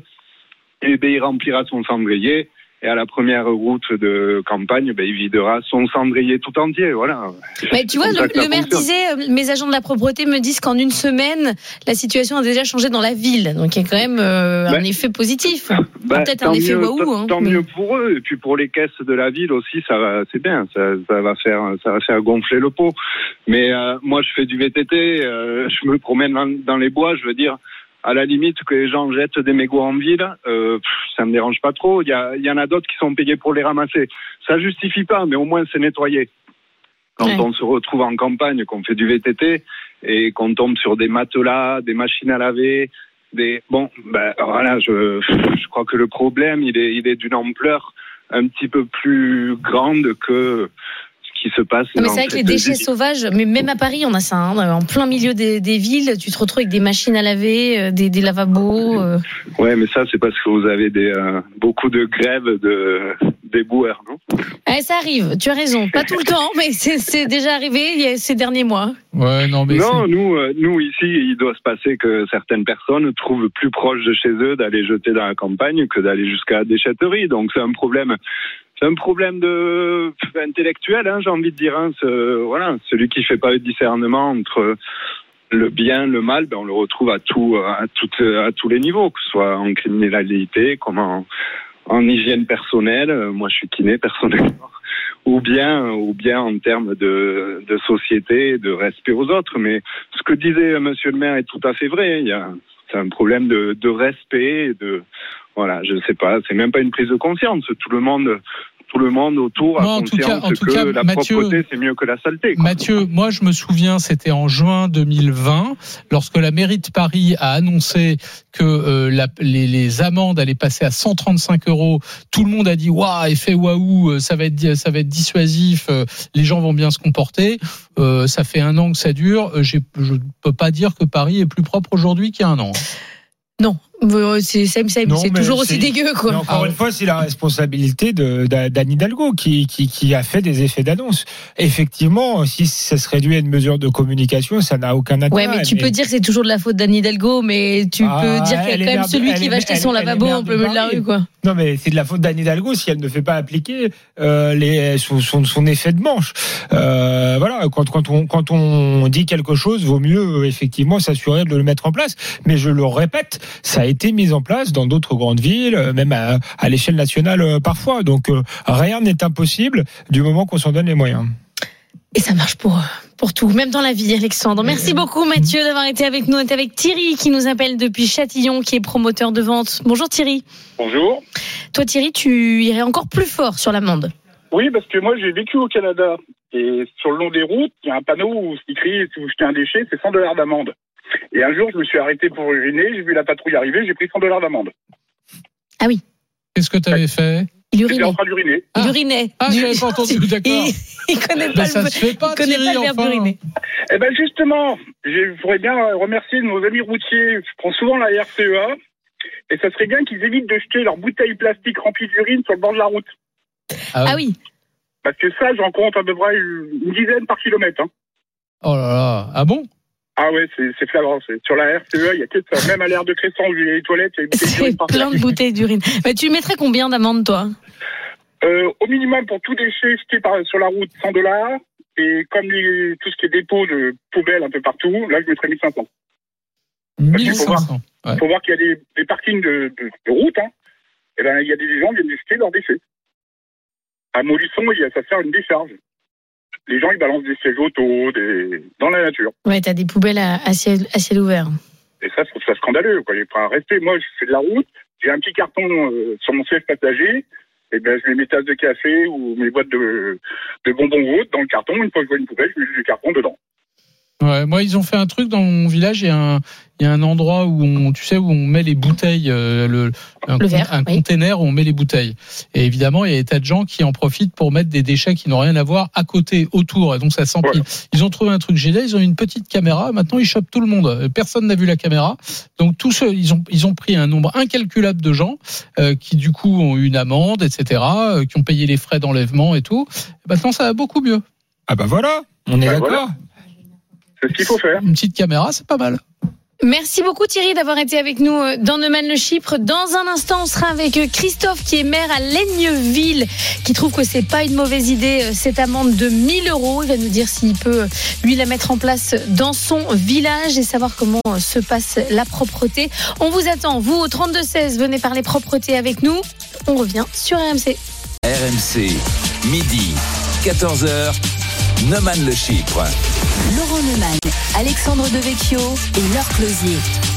eh ben, il remplira son cendrier. Et à la première route de campagne, ben, il videra son cendrier tout entier. Voilà. Mais tu vois, le, le maire disait, mes agents de la propreté me disent qu'en une semaine, la situation a déjà changé dans la ville. Donc il y a quand même euh, ben, un effet positif. Ben, peut-être un effet mieux, waouh. Hein, tant mais... mieux pour eux. Et puis pour les caisses de la ville aussi, ça va, c'est bien. Ça, ça va faire, ça va faire gonfler le pot. Mais euh, moi, je fais du V T T. Euh, je me promène dans, dans les bois. Je veux dire. À la limite que les gens jettent des mégots en ville, euh, ça me dérange pas trop. Il y, a, il y en a d'autres qui sont payés pour les ramasser. Ça justifie pas, mais au moins c'est nettoyé. Quand ouais. on se retrouve en campagne, qu'on fait du V T T et qu'on tombe sur des matelas, des machines à laver, des bon, ben voilà, je, je crois que le problème il est, il est d'une ampleur un petit peu plus grande que. Qui se passe. Non, mais c'est vrai que les déchets vie. sauvages, mais même à Paris, on a ça, hein, en plein milieu des, des villes, tu te retrouves avec des machines à laver, des, des lavabos. Euh... Ouais, mais ça, c'est parce que vous avez des, euh, beaucoup de grèves de, des boueurs, non? Ouais, ça arrive, tu as raison. Pas tout le temps, mais c'est, c'est déjà arrivé ces derniers mois. Ouais, non, mais non, nous, euh, nous, ici, il doit se passer que certaines personnes trouvent plus proche de chez eux d'aller jeter dans la campagne que d'aller jusqu'à la déchetterie. Donc, c'est un problème. C'est un problème de intellectuel, hein, j'ai envie de dire. Hein, ce, voilà, celui qui fait pas le discernement entre le bien, le mal, ben on le retrouve à tout, à toutes, à tous les niveaux, que ce soit en criminalité, comme en, en hygiène personnelle. Moi, je suis kiné personnellement, ou bien, ou bien en termes de, de société, de respect aux autres. Mais ce que disait Monsieur le maire est tout à fait vrai. Il y a, c'est un problème de, de respect, de voilà, je sais pas, c'est même pas une prise de conscience. Tout le monde, tout le monde autour a non, conscience cas, que cas, la Mathieu, propreté c'est mieux que la saleté. Quoi. Mathieu, moi je me souviens, c'était en juin deux mille vingt, lorsque la mairie de Paris a annoncé que euh, la, les, les amendes allaient passer à cent trente-cinq euros. Tout le monde a dit waouh, effet waouh, ça va être, ça va être dissuasif, les gens vont bien se comporter. Euh, ça fait un an que ça dure. J'ai, je ne peux pas dire que Paris est plus propre aujourd'hui qu'il y a un an. Non, c'est, c'est, c'est, non, c'est toujours aussi c'est, dégueu, quoi. Encore ah, une fois, c'est la responsabilité de, de, d'Anne Hidalgo qui, qui, qui a fait des effets d'annonce. Effectivement, si ça se réduit à une mesure de communication, ça n'a aucun intérêt. Ouais, mais tu mais... peux dire que c'est toujours de la faute d'Anne Hidalgo, mais tu ah, peux dire qu'il y a quand même merde, celui qui va acheter son lavabo en plein milieu de la rue, quoi. Non, mais c'est de la faute d'Anne Hidalgo si elle ne fait pas appliquer euh, les, son, son, son effet de manche. Euh, voilà, quand, quand, on, quand on dit quelque chose, vaut mieux effectivement s'assurer de le mettre en place. Mais je le répète, ça a été mis en place dans d'autres grandes villes, même à, à l'échelle nationale euh, parfois. Donc euh, rien n'est impossible du moment qu'on s'en donne les moyens. Et ça marche pour, pour tout, même dans la vie, Alexandre. Merci beaucoup Mathieu d'avoir été avec nous. On est avec Thierry qui nous appelle depuis Châtillon, qui est promoteur de vente. Bonjour Thierry. Bonjour. Toi Thierry, tu irais encore plus fort sur l'amende. Oui, parce que moi j'ai vécu au Canada. Et sur le long des routes, il y a un panneau où c'est écrit si vous jetez un déchet, c'est cent dollars d'amende. Et un jour, je me suis arrêté pour uriner, j'ai vu la patrouille arriver, j'ai pris cent dollars d'amende. Ah oui. Qu'est-ce que tu avais fait? Il urinait. J'étais en train d'uriner. Ah. Il urinait. Ah, du... j'avais pas entendu, d'accord. Il, il connaît pas, ben, le, ça se fait pas, il connaît Thierry, pas le verbe enfin. uriner. Eh ben justement, je voudrais bien remercier nos amis routiers. Je prends souvent la R C E A. Et ça serait bien qu'ils évitent de jeter leurs bouteilles plastiques remplies d'urine sur le bord de la route. Ah, ah oui. Parce que ça, j'en compte à peu près une dizaine par kilomètre. Hein. Oh là là. Ah bon? Ah ouais, c'est, c'est flagrant. C'est, sur la R C E A, il y a que ça. Même à l'air de Cresson, où il y a les toilettes, il y a des bouteilles d'urine par plein de bouteilles d'urine. Mais tu mettrais combien d'amende, toi? euh, Au minimum, pour tout déchet jeté par, sur la route, cent dollars. Et comme les, tout ce qui est dépôt de poubelles un peu partout, là, je mettrais mille cinq cents. mille cinq cents. Il faut voir, ouais. faut voir qu'il y a des, des parkings de, de, de route. Hein. Et ben, il y a des gens qui viennent jeter leurs déchets. À Molisson, il y a, ça sert une décharge. Les gens, ils balancent des sièges auto, des... dans la nature. Ouais, t'as des poubelles à, à, ciel, à ciel ouvert. Et ça, je trouve ça scandaleux, quoi. Il n'y a pas un respect. Moi, je fais de la route, j'ai un petit carton euh, sur mon siège passager, et ben, je mets mes tasses de café ou mes boîtes de, de bonbons ou autres dans le carton. Une fois que je vois une poubelle, je mets juste du carton dedans. Ouais, moi, ils ont fait un truc dans mon village. Il y a un, il y a un endroit où on, tu sais, où on met les bouteilles, euh, le, un, le verre, un oui. container où on met les bouteilles. Et évidemment, il y a des tas de gens qui en profitent pour mettre des déchets qui n'ont rien à voir à côté, autour. Et donc, ça s'empile. Ouais. Ils ont trouvé un truc génial. Ils ont une petite caméra. Maintenant, ils chopent tout le monde. Personne n'a vu la caméra. Donc, tous ceux, ils ont, ils ont pris un nombre incalculable de gens euh, qui, du coup, ont eu une amende, et cetera, euh, qui ont payé les frais d'enlèvement et tout. Et maintenant, ça va beaucoup mieux. Ah bah voilà, on est bah d'accord. Voilà. C'est ce qu'il faut faire. Une petite caméra, c'est pas mal. Merci beaucoup Thierry d'avoir été avec nous dans Neumann le Chypre. Dans un instant, on sera avec Christophe qui est maire à Laigneville, qui trouve que c'est pas une mauvaise idée cette amende de mille euros. Il va nous dire s'il peut lui la mettre en place dans son village et savoir comment se passe la propreté. On vous attend, vous au trente-deux seize, venez parler propreté avec nous. On revient sur R M C. R M C, midi, quatorze heures, Neumann le Chypre. Laurent Neumann, Alexandre Devecchio et Laure Closier.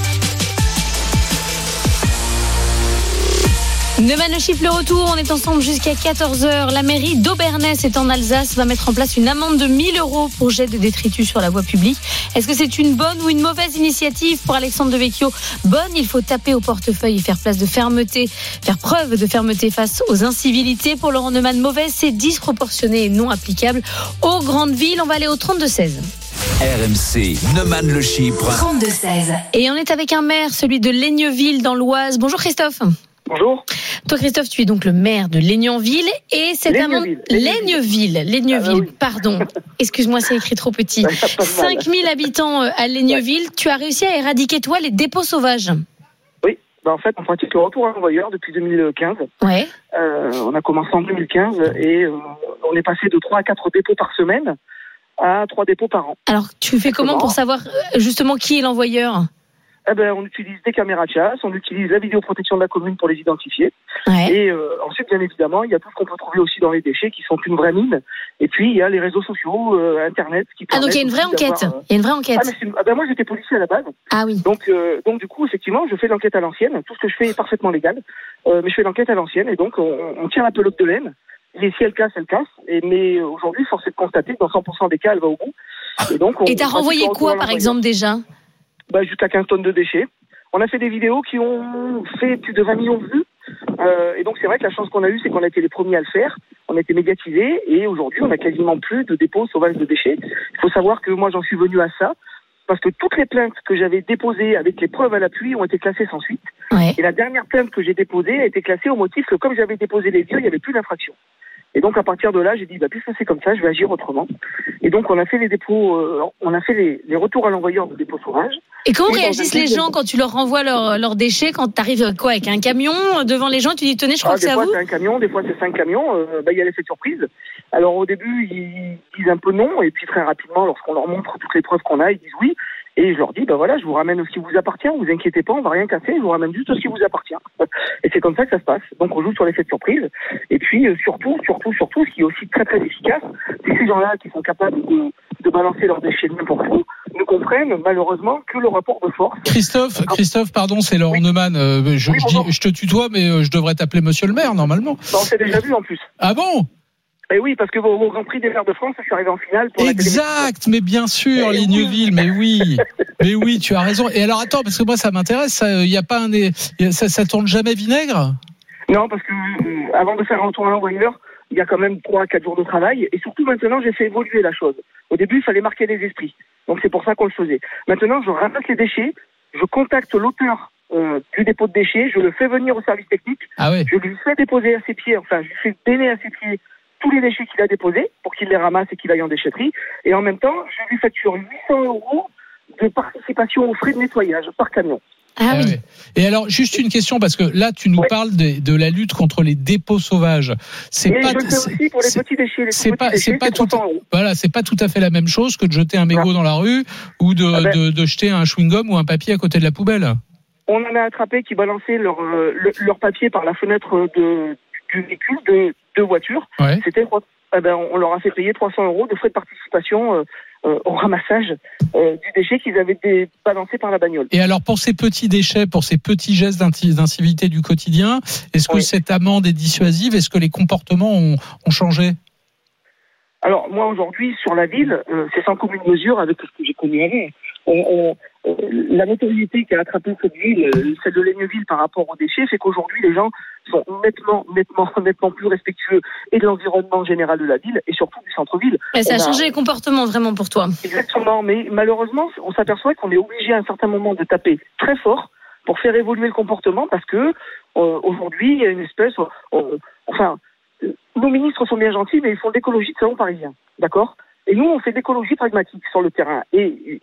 Neumann le Chypre, le retour, on est ensemble jusqu'à quatorze heures. La mairie d'Aubernais, c'est en Alsace, va mettre en place une amende de mille euros pour jet de détritus sur la voie publique. Est-ce que c'est une bonne ou une mauvaise initiative pour Alexandre Devecchio? Bonne, il faut taper au portefeuille et faire place de fermeté, faire preuve de fermeté face aux incivilités. Pour Laurent Neumann, mauvaise, c'est disproportionné et non applicable aux grandes villes. On va aller au trente-deux seize. R M C, Neumann le Chypre. trente-deux seize. Et on est avec un maire, celui de Laigneville dans l'Oise. Bonjour Christophe. Bonjour. Toi, Christophe, tu es donc le maire de Laigneville et cette amende. Laigneville. Laigneville, ah, oui. Pardon. Excuse-moi, c'est écrit trop petit. cinq mille habitants à Laigneville. Ouais. Tu as réussi à éradiquer, toi, les dépôts sauvages. Oui. Bah, en fait, on pratique le retour à l'envoyeur depuis deux mille quinze. Ouais. Euh, on a commencé en deux mille quinze et euh, on est passé de trois à quatre dépôts par semaine à trois dépôts par an. Alors, tu fais comment pour savoir justement qui est l'envoyeur ? Eh ben, on utilise des caméras de chasse, on utilise la vidéoprotection de la commune pour les identifier. Ouais. Et euh, ensuite, bien évidemment, il y a tout ce qu'on peut trouver aussi dans les déchets qui sont une vraie mine. Et puis, il y a les réseaux sociaux, euh, Internet. Qui ah, donc il y a une vraie enquête. Euh... Il y a une vraie enquête. Ah, mais c'est... ah ben, moi, j'étais policier à la base. Ah oui. Donc, euh, donc du coup, effectivement, je fais l'enquête à l'ancienne. Tout ce que je fais est parfaitement légal. Euh, mais je fais l'enquête à l'ancienne. Et donc, on, on tire la pelote de laine. Et si elle casse, elle casse. Et, mais aujourd'hui, force est de constater que dans cent pour cent des cas, elle va au bout. Et donc, on, et t'as renvoyé quoi, par exemple, déjà? Bah, jusqu'à quinze tonnes de déchets. On a fait des vidéos qui ont fait plus de vingt millions de vues. Euh, et donc, c'est vrai que la chance qu'on a eue, c'est qu'on a été les premiers à le faire. On a été médiatisés. Et aujourd'hui, on n'a quasiment plus de dépôts sauvages de déchets. Il faut savoir que moi, j'en suis venu à ça. Parce que toutes les plaintes que j'avais déposées avec les preuves à l'appui ont été classées sans suite. Ouais. Et la dernière plainte que j'ai déposée a été classée au motif que comme j'avais déposé les vieux, il n'y avait plus d'infraction. Et donc, à partir de là, j'ai dit, bah, puisque c'est comme ça, je vais agir autrement. Et donc, on a fait les dépôts, euh, on a fait les, les retours à l'envoyeur de dépôts sauvages. Et comment et réagissent les gens quand tu leur renvoies leurs leur déchets, quand tu arrives quoi, avec un camion devant les gens, tu dis, tenez, je crois ah, que c'est à vous? Des fois, c'est un camion, des fois, c'est cinq camions, euh, bah, il y a l'effet de surprise. Alors, au début, ils disent un peu non, et puis très rapidement, lorsqu'on leur montre toutes les preuves qu'on a, ils disent oui. Et je leur dis, ben voilà, je vous ramène ce qui vous appartient, vous inquiétez pas, on va rien casser, je vous ramène juste ce qui vous appartient. Et c'est comme ça que ça se passe. Donc on joue sur l'effet de surprise. Et puis euh, surtout, surtout, surtout, ce qui est aussi très très efficace, c'est ces gens-là qui sont capables de, de balancer leurs déchets n'importe où, ne comprennent malheureusement que le rapport de force. Christophe, Christophe, pardon, c'est Laurent oui. Neumann. Euh, je, oui, je, dis, je te tutoie, mais je devrais t'appeler Monsieur le Maire normalement. Ben, on s'est déjà vu en plus. Ah bon? Et oui, parce que au, au Grand Prix des maires de France, je suis arrivé en finale. Pour exact, mais bien sûr, et Laigneville, oui. mais oui, mais oui, tu as raison. Et alors attends, parce que moi ça m'intéresse, il y a pas un, ça, ça tourne jamais vinaigre? Non, parce que euh, avant de faire un retour à l'envoyeur, il y a quand même trois à quatre jours de travail, et surtout maintenant j'ai fait évoluer la chose. Au début, il fallait marquer les esprits, donc c'est pour ça qu'on le faisait. Maintenant, je ramasse les déchets, je contacte l'auteur euh, du dépôt de déchets, je le fais venir au service technique, ah oui. je lui fais déposer à ses pieds, enfin, je lui fais donner à ses pieds tous les déchets qu'il a déposés pour qu'il les ramasse et qu'il aille en déchetterie. Et en même temps, je lui facture huit cents euros de participation aux frais de nettoyage par camion. Ah oui. Et alors, juste une question, parce que là, tu nous ouais. parles de, de la lutte contre les dépôts sauvages. C'est Mais pas, je le fais aussi pour les petits déchets. Les c'est petits pas, déchets, c'est pas tout, euros. Voilà, c'est pas tout à fait la même chose que de jeter un mégot ouais. dans la rue ou de, ah ben, de, de jeter un chewing-gum ou un papier à côté de la poubelle. On en a attrapé qui balançaient leur, euh, leur papier par la fenêtre de, du véhicule, de deux voitures. Ouais. C'était Eh ben, on leur a fait payer trois cents euros de frais de participation euh, euh, au ramassage euh, du déchet qu'ils avaient dé- balancé par la bagnole. Et alors, pour ces petits déchets, pour ces petits gestes d'incivilité du quotidien, est-ce que oui. cette amende est dissuasive? Est-ce que les comportements ont, ont changé? Alors moi aujourd'hui sur la ville, euh, c'est sans commune mesure avec ce que j'ai connu avant. On, on, euh, la notoriété qu'a attrapé cette ville, euh, celle de Laigneville par rapport aux déchets, fait qu'aujourd'hui les gens sont nettement, nettement, nettement plus respectueux et de l'environnement général de la ville et surtout du centre-ville. Et ça on a changé a... les comportements vraiment pour toi. Exactement, mais malheureusement on s'aperçoit qu'on est obligé à un certain moment de taper très fort pour faire évoluer le comportement parce que euh, aujourd'hui il y a une espèce, euh, enfin. Nos ministres sont bien gentils, mais ils font de l'écologie de salon parisien, d'accord ? Et nous, on fait de l'écologie pragmatique sur le terrain. Et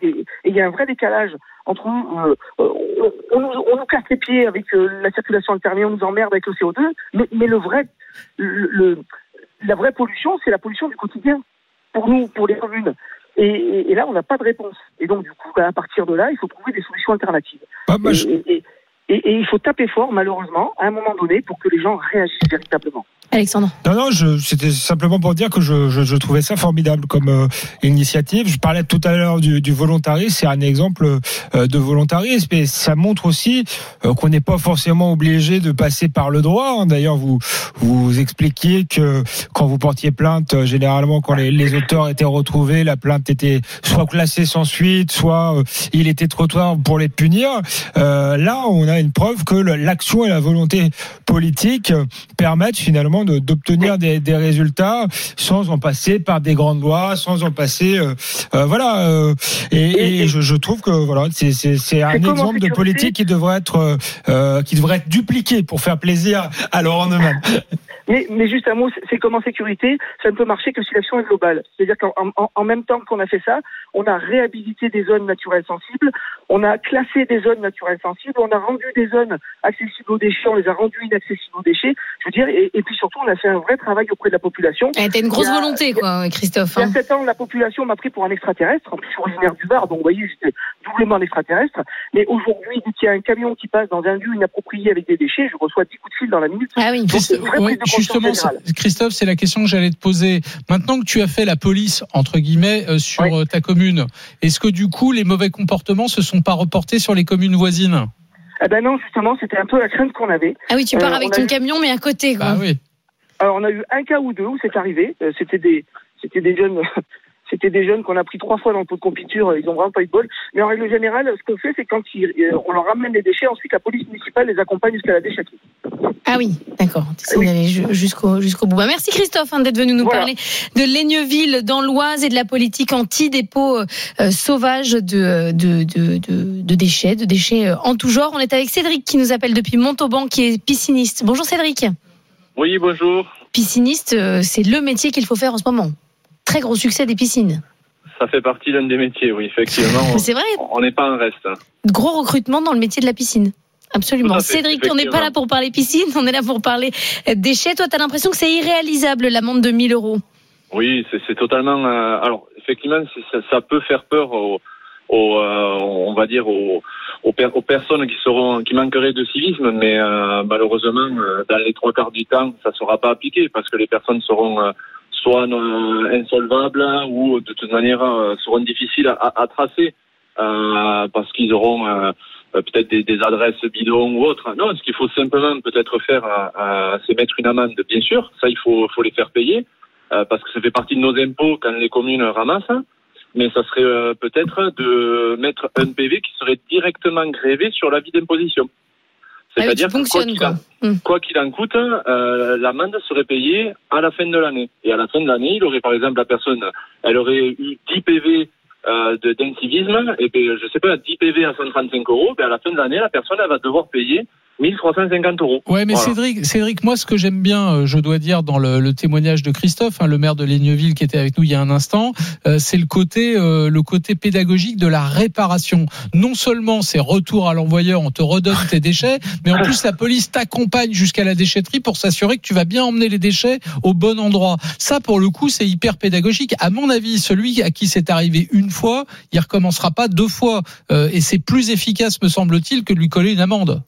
il y a un vrai décalage entre euh, on, on, nous, on nous casse les pieds avec euh, la circulation alternée, on nous emmerde avec le C O deux, mais, mais le vrai, le, le, la vraie pollution, c'est la pollution du quotidien pour nous, pour les communes. Et, et, et là, on n'a pas de réponse. Et donc, du coup, bah, à partir de là, il faut trouver des solutions alternatives. Ah, bah, je... et, et, et, et il faut taper fort, malheureusement, à un moment donné, pour que les gens réagissent véritablement. Alexandre. Non, non, je, c'était simplement pour dire que je, je, je trouvais ça formidable comme euh, initiative. Je parlais tout à l'heure du, du volontarisme, c'est un exemple euh, de volontarisme, et ça montre aussi euh, qu'on n'est pas forcément obligé de passer par le droit. Hein. D'ailleurs, vous vous expliquiez que quand vous portiez plainte, euh, généralement quand les, les auteurs étaient retrouvés, la plainte était soit classée sans suite, soit euh, il était trop tard pour les punir. Euh, là, on a une preuve que l'action et la volonté politique permettent finalement De, d'obtenir des, des résultats sans en passer par des grandes lois, sans en passer, euh, euh, voilà. Euh, et et je, je trouve que voilà, c'est, c'est, c'est un exemple de politique qui devrait être, euh, qui devrait être dupliqué pour faire plaisir à Laurent Neumann. Mais, mais juste un mot, c'est comme en sécurité, ça ne peut marcher que si l'action est globale. C'est-à-dire qu'en en, en même temps qu'on a fait ça, on a réhabilité des zones naturelles sensibles, on a classé des zones naturelles sensibles, on a rendu des zones accessibles aux déchets, on les a rendues inaccessibles aux déchets. Je veux dire, et, et puis surtout, on a fait un vrai travail auprès de la population. Eh, t'as une grosse a, volonté, quoi, Christophe. Hein. Il y a sept ans, la population m'a pris pour un extraterrestre. En plus, je suis originaire du Var, donc vous voyez, j'étais doublement un extraterrestre. Mais aujourd'hui, dès qu'il y a un camion qui passe dans un lieu inapproprié avec des déchets, je reçois dix coups de fil dans la minute. Ah oui. Donc, c'est une vraie oui, prise de conscience justement, générale. Christophe, c'est la question que j'allais te poser. Maintenant que tu as fait la police, entre guillemets, euh, sur oui. ta commune, est-ce que du coup, les mauvais comportements se sont pas reportés sur les communes voisines ? Eh ben non, justement, c'était un peu la crainte qu'on avait. Ah oui, tu pars euh, avec ton eu... camion, mais à côté, quoi. Bah oui. Alors, on a eu un cas ou deux où c'est arrivé. Euh, c'était des, c'était des jeunes, c'était des jeunes qu'on a pris trois fois dans le pot de confiture. Ils ont vraiment pas eu de bol. Mais en règle générale, ce qu'on fait, c'est quand ils, euh, on leur ramène les déchets, ensuite la police municipale les accompagne jusqu'à la déchetterie. Ah oui, d'accord. Tu oui. d'aller jusqu'au jusqu'au bout. Bah, merci Christophe hein, d'être venu nous voilà. parler de Laigneville dans l'Oise et de la politique anti-dépôt euh, sauvage de, de, de, de, de déchets, de déchets en tout genre. On est avec Cédric qui nous appelle depuis Montauban, qui est pisciniste. Bonjour Cédric. Oui, bonjour. Pisciniste, c'est le métier qu'il faut faire en ce moment. Très gros succès des piscines. Ça fait partie d'un des métiers, oui, effectivement. C'est vrai. On n'est pas un reste. Gros recrutement dans le métier de la piscine. Absolument. Fait, Cédric, on n'est pas là pour parler piscine, on est là pour parler déchets. Toi, tu as l'impression que c'est irréalisable, l'amende de mille euros. Oui, c'est, c'est totalement... Euh, alors, effectivement, c'est, ça, ça peut faire peur aux, aux euh, on va dire, aux, aux, per, aux personnes qui seront, qui manqueraient de civisme, mais euh, malheureusement, euh, dans les trois quarts du temps, ça ne sera pas appliqué parce que les personnes seront euh, soit euh, insolvables ou de toute manière euh, seront difficiles à, à, à tracer euh, parce qu'ils auront... Euh, peut-être des, des adresses bidons ou autres. Non, ce qu'il faut simplement peut-être faire, euh, c'est mettre une amende, bien sûr. Ça, il faut, faut les faire payer euh, parce que ça fait partie de nos impôts quand les communes ramassent. Mais ça serait euh, peut-être de mettre un P V qui serait directement grévé sur l'avis d'imposition. C'est-à-dire ah oui, que quoi qu'il, quoi. En, quoi qu'il en coûte, euh, l'amende serait payée à la fin de l'année. Et à la fin de l'année, il aurait par exemple la personne, elle aurait eu dix P V Euh, de, d'incivisme, et ben, je sais pas, dix P V à cent trente-cinq euros, ben, à la fin de l'année, la personne, elle va devoir payer mille trois cent cinquante euros. Ouais, mais voilà. Cédric, Cédric, moi, ce que j'aime bien, je dois dire, dans le, le témoignage de Christophe, hein, le maire de Laigneville qui était avec nous il y a un instant, euh, c'est le côté, euh, le côté pédagogique de la réparation. Non seulement c'est retour à l'envoyeur, on te redonne tes déchets, mais en plus la police t'accompagne jusqu'à la déchetterie pour s'assurer que tu vas bien emmener les déchets au bon endroit. Ça, pour le coup, c'est hyper pédagogique. À mon avis, celui à qui c'est arrivé une fois, il recommencera pas deux fois, euh, et c'est plus efficace, me semble-t-il, que de lui coller une amende.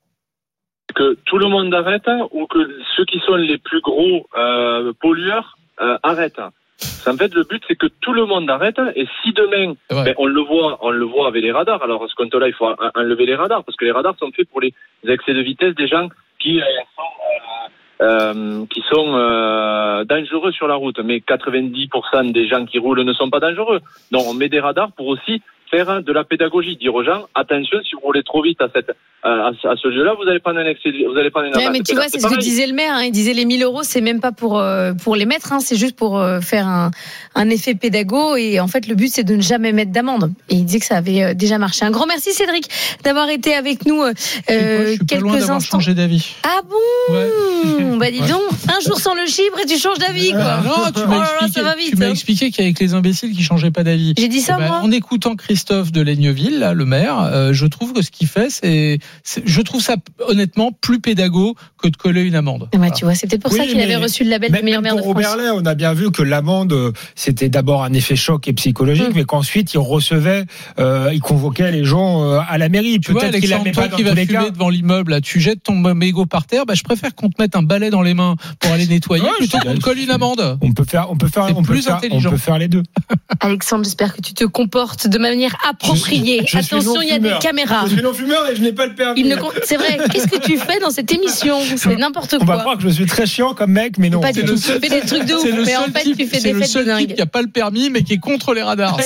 Que tout le monde arrête ou que ceux qui sont les plus gros euh, pollueurs euh, arrêtent. En fait, le but, c'est que tout le monde arrête. Et si demain, ben, on le voit, on le voit avec les radars. Alors à ce compte-là, il faut enlever les radars parce que les radars sont faits pour les excès de vitesse des gens qui euh, sont euh, qui sont euh, dangereux sur la route. Mais quatre-vingt-dix pour cent des gens qui roulent ne sont pas dangereux. Donc on met des radars pour aussi faire de la pédagogie, dire aux gens attention, si vous roulez trop vite à cette à, à ce jeu-là, vous allez prendre un excès, vous allez prendre une ouais, amende. mais tu vois, c'est, c'est ce que disait le maire. Hein, il disait les mille euros, c'est même pas pour euh, pour les mettre, hein, c'est juste pour euh, faire un un effet pédago. Et en fait, le but c'est de ne jamais mettre d'amende. Et il disait que ça avait euh, déjà marché. Un grand merci Cédric d'avoir été avec nous euh, je suis pas quelques loin d'avoir instants. changé d'avis. Ah bon ouais. Bah dis donc, un jour sans le chibre et tu changes d'avis quoi. Euh, non, tu oh m'as là expliqué, là, ça va vite, tu m'as hein. expliqué qu'avec les imbéciles qui changeaient pas d'avis. J'ai dit ça eh ben, moi. En écoutant Christophe de Laigneville, là, le maire, euh, je trouve que ce qu'il fait, c'est, c'est, je trouve ça honnêtement plus pédago que de coller une amende. Ah bah, tu vois, c'est peut-être pour oui, ça qu'il avait reçu le label de meilleur maire de France. Oberlin, on a bien vu que l'amende, c'était d'abord un effet choc et psychologique, mmh. mais qu'ensuite il recevait, euh, il convoquait les gens euh, à la mairie. Tu Peut-être vois, qu'il Alexandre, la met toi pas dans qui tous vas les fumer cas. devant l'immeuble, là, tu jettes ton mégot par terre. Bah, je préfère qu'on te mette un balai dans les mains pour aller nettoyer ouais, plutôt qu'on te colle une amende. On peut faire, on peut faire, on peut faire, on peut faire les deux. Alexandre, j'espère que tu te comportes de manière appropriée. Je, je Attention, il y a des caméras. Je suis non-fumeur et je n'ai pas le permis. Il ne... C'est vrai. Qu'est-ce que tu fais dans cette émission? C'est n'importe quoi. On va croire que je suis très chiant comme mec, mais non. Pas du tout. Tu fais des trucs de ouf, mais en fait, type, tu fais des fêtes de dingue. Il n'y a pas le permis, mais qui est contre les radars.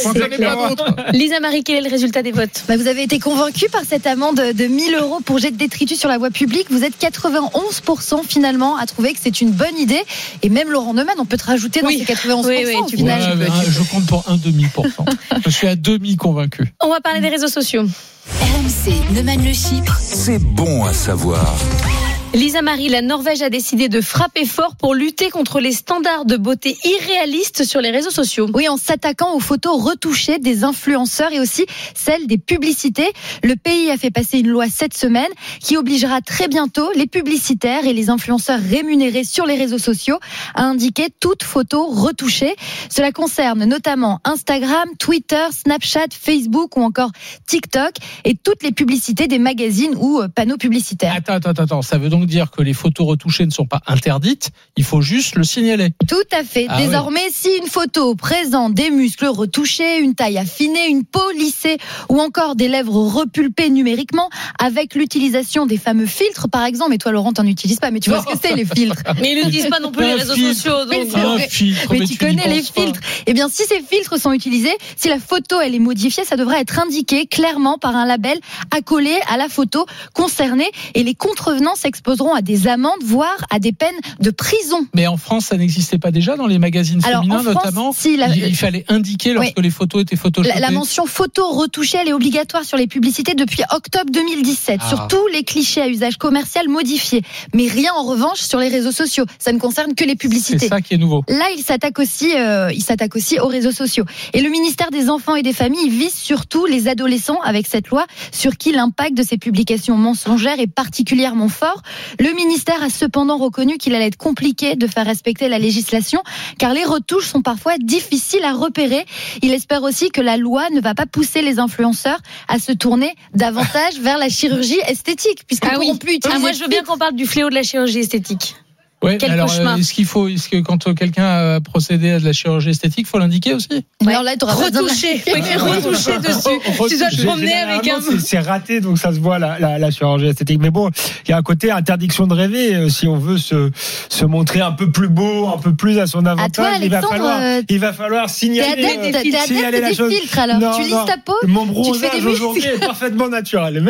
Lisa Marie, quel est le résultat des votes? Bah, vous avez été convaincu par cette amende de mille euros pour jet de détritus sur la voie publique. Vous êtes quatre-vingt-onze pour cent finalement à trouver que c'est une bonne idée. Et même Laurent Neumann, on peut te rajouter dans oui. ces quatre-vingt-onze pour cent oui, oui, au final. Ouais, mais, hein, je compte pour un demi pour cent. Je suis à demi convaincu. On va parler des réseaux sociaux. R M C, Neumann le Chypre. C'est bon à savoir. Lisa Marie, la Norvège a décidé de frapper fort pour lutter contre les standards de beauté irréalistes sur les réseaux sociaux. Oui, en s'attaquant aux photos retouchées des influenceurs et aussi celles des publicités. Le pays a fait passer une loi cette semaine qui obligera très bientôt les publicitaires et les influenceurs rémunérés sur les réseaux sociaux à indiquer toute photo retouchée. Cela concerne notamment Instagram, Twitter, Snapchat, Facebook ou encore TikTok et toutes les publicités des magazines ou panneaux publicitaires. Attends, attends, attends, ça veut donc dire que les photos retouchées ne sont pas interdites, il faut juste le signaler. Tout à fait. Ah Désormais, oui. Si une photo présente des muscles retouchés, une taille affinée, une peau lissée ou encore des lèvres repulpées numériquement avec l'utilisation des fameux filtres par exemple, mais toi Laurent t'en utilises pas, mais tu vois ce que c'est les filtres. Mais ils n'utilisent pas non plus les réseaux filtre. sociaux. Donc... Mais, un filtre, mais, mais tu tu connais les pas. filtres. Eh bien si ces filtres sont utilisés, si la photo elle est modifiée, ça devra être indiqué clairement par un label accolé à la photo concernée et les contrevenants s'exposeront à des amendes, voire à des peines de prison. Mais en France, ça n'existait pas déjà dans les magazines Alors, féminins, en France, notamment. Si, la... il, il fallait indiquer lorsque oui. les photos étaient photoshopées. La, la mention photo retouchée, elle est obligatoire sur les publicités depuis octobre deux mille dix-sept, ah. sur tous les clichés à usage commercial modifiés. Mais rien en revanche sur les réseaux sociaux. Ça ne concerne que les publicités. C'est ça qui est nouveau. Là, il s'attaque aussi, euh, il s'attaque aussi aux réseaux sociaux. Et le ministère des Enfants et des Familles vise surtout les adolescents avec cette loi, sur qui l'impact de ces publications mensongères est particulièrement fort. Le ministère a cependant reconnu qu'il allait être compliqué de faire respecter la législation car les retouches sont parfois difficiles à repérer. Il espère aussi que la loi ne va pas pousser les influenceurs à se tourner davantage vers la chirurgie esthétique puisqu'ils ah pourront oui. plus utiliser. Ah, moi je veux bien qu'on parle du fléau de la chirurgie esthétique. Ouais, Quel alors, cauchemar. Est-ce qu'il faut, est-ce que quand quelqu'un a procédé à de la chirurgie esthétique, faut l'indiquer aussi? Ouais. Alors là, tu auras retouché, faut écrire retouché dessus. Tu dois te promener avec un. C'est, c'est raté, donc ça se voit la, la, la chirurgie esthétique. Mais bon, il y a un côté interdiction de rêver. Euh, si on veut se se montrer un peu plus beau, un peu plus à son avantage, à toi, il va falloir, euh, il va falloir signaler. T'es adepte, euh, t'es signaler adepte la des chose. filtres alors. Non, tu lisses non. ta peau. Mon tu te fais des aujourd'hui est parfaitement naturel.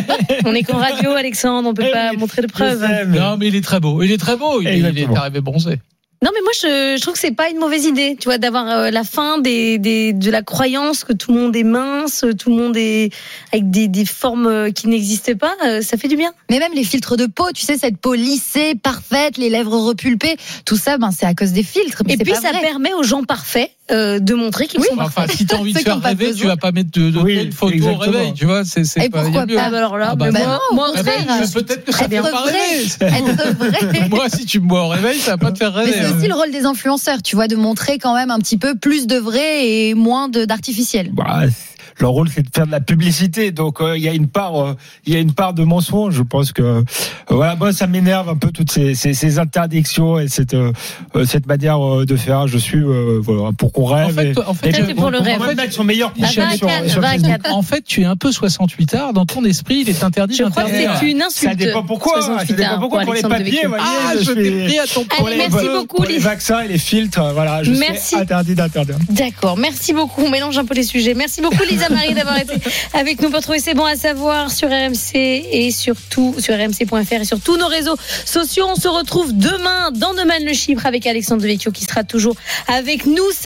On est qu'en radio, Alexandre, on peut Eh pas oui, montrer de preuves. sais, mais... Non, mais il est très beau. Il est très beau. Il, il est arrivé bronzé. Non, mais moi, je, je trouve que c'est pas une mauvaise idée, tu vois, d'avoir euh, la fin des, des, de la croyance que tout le monde est mince, tout le monde est avec des, des formes qui n'existaient pas. Euh, ça fait du bien. Mais même les filtres de peau, tu sais, cette peau lissée, parfaite, les lèvres repulpées, tout ça, ben, c'est à cause des filtres. Mais et c'est puis, pas ça vrai. permet aux gens parfaits euh, de montrer qu'ils oui. sont enfin, parfaits. si t'as envie de faire rêver, tu vas pas mettre de, de oui, une photo exactement. au réveil, tu vois. C'est, c'est et pas, pourquoi mieux. pas Ah, bah alors là, ah bah mais bah moi, non, moi, au en vrai, contraire. je... peut-être que ça Être va pas vrai. rêver. Être vrai. Moi, si tu me bois au réveil, ça va pas te faire rêver. Mais c'est aussi le rôle des influenceurs, tu vois, de montrer quand même un petit peu plus de vrai et moins de, d'artificiel. Bah, leur rôle c'est de faire de la publicité. Donc euh, il y a une part, euh, il y a une part de mensonge. Je pense que euh, voilà, moi ça m'énerve un peu toutes ces, ces, ces interdictions et cette euh, cette manière euh, de faire. Je suis euh, voilà, pour qu'on rêve. En fait, et, en fait, et c'est pour le rêve. On va mettre son meilleur La cliché sur, vingt-quatre, sur vingt-quatre. En fait, tu es un peu soixante-huit art. Dans ton esprit, il est interdit Je crois que d'interdire. c'est une insulte. Ça dépend pourquoi. Ça dépend pourquoi pour les Alexandre papiers. Devecchio. Voyez, Ah, je suis- t'ai pris à ton pour Allez, les- merci pour beaucoup, les Lisa. vaccins et les filtres. Voilà, je Merci. suis interdit d'interdire. D'accord, merci beaucoup. On mélange un peu les sujets. Merci beaucoup Lisa Marie d'avoir été avec nous. Pour retrouver C'est bon à savoir sur R M C et surtout sur R M C point F R et sur tous nos réseaux sociaux. On se retrouve demain dans Neumann le Chypre avec Alexandre Devecchio qui sera toujours avec nous.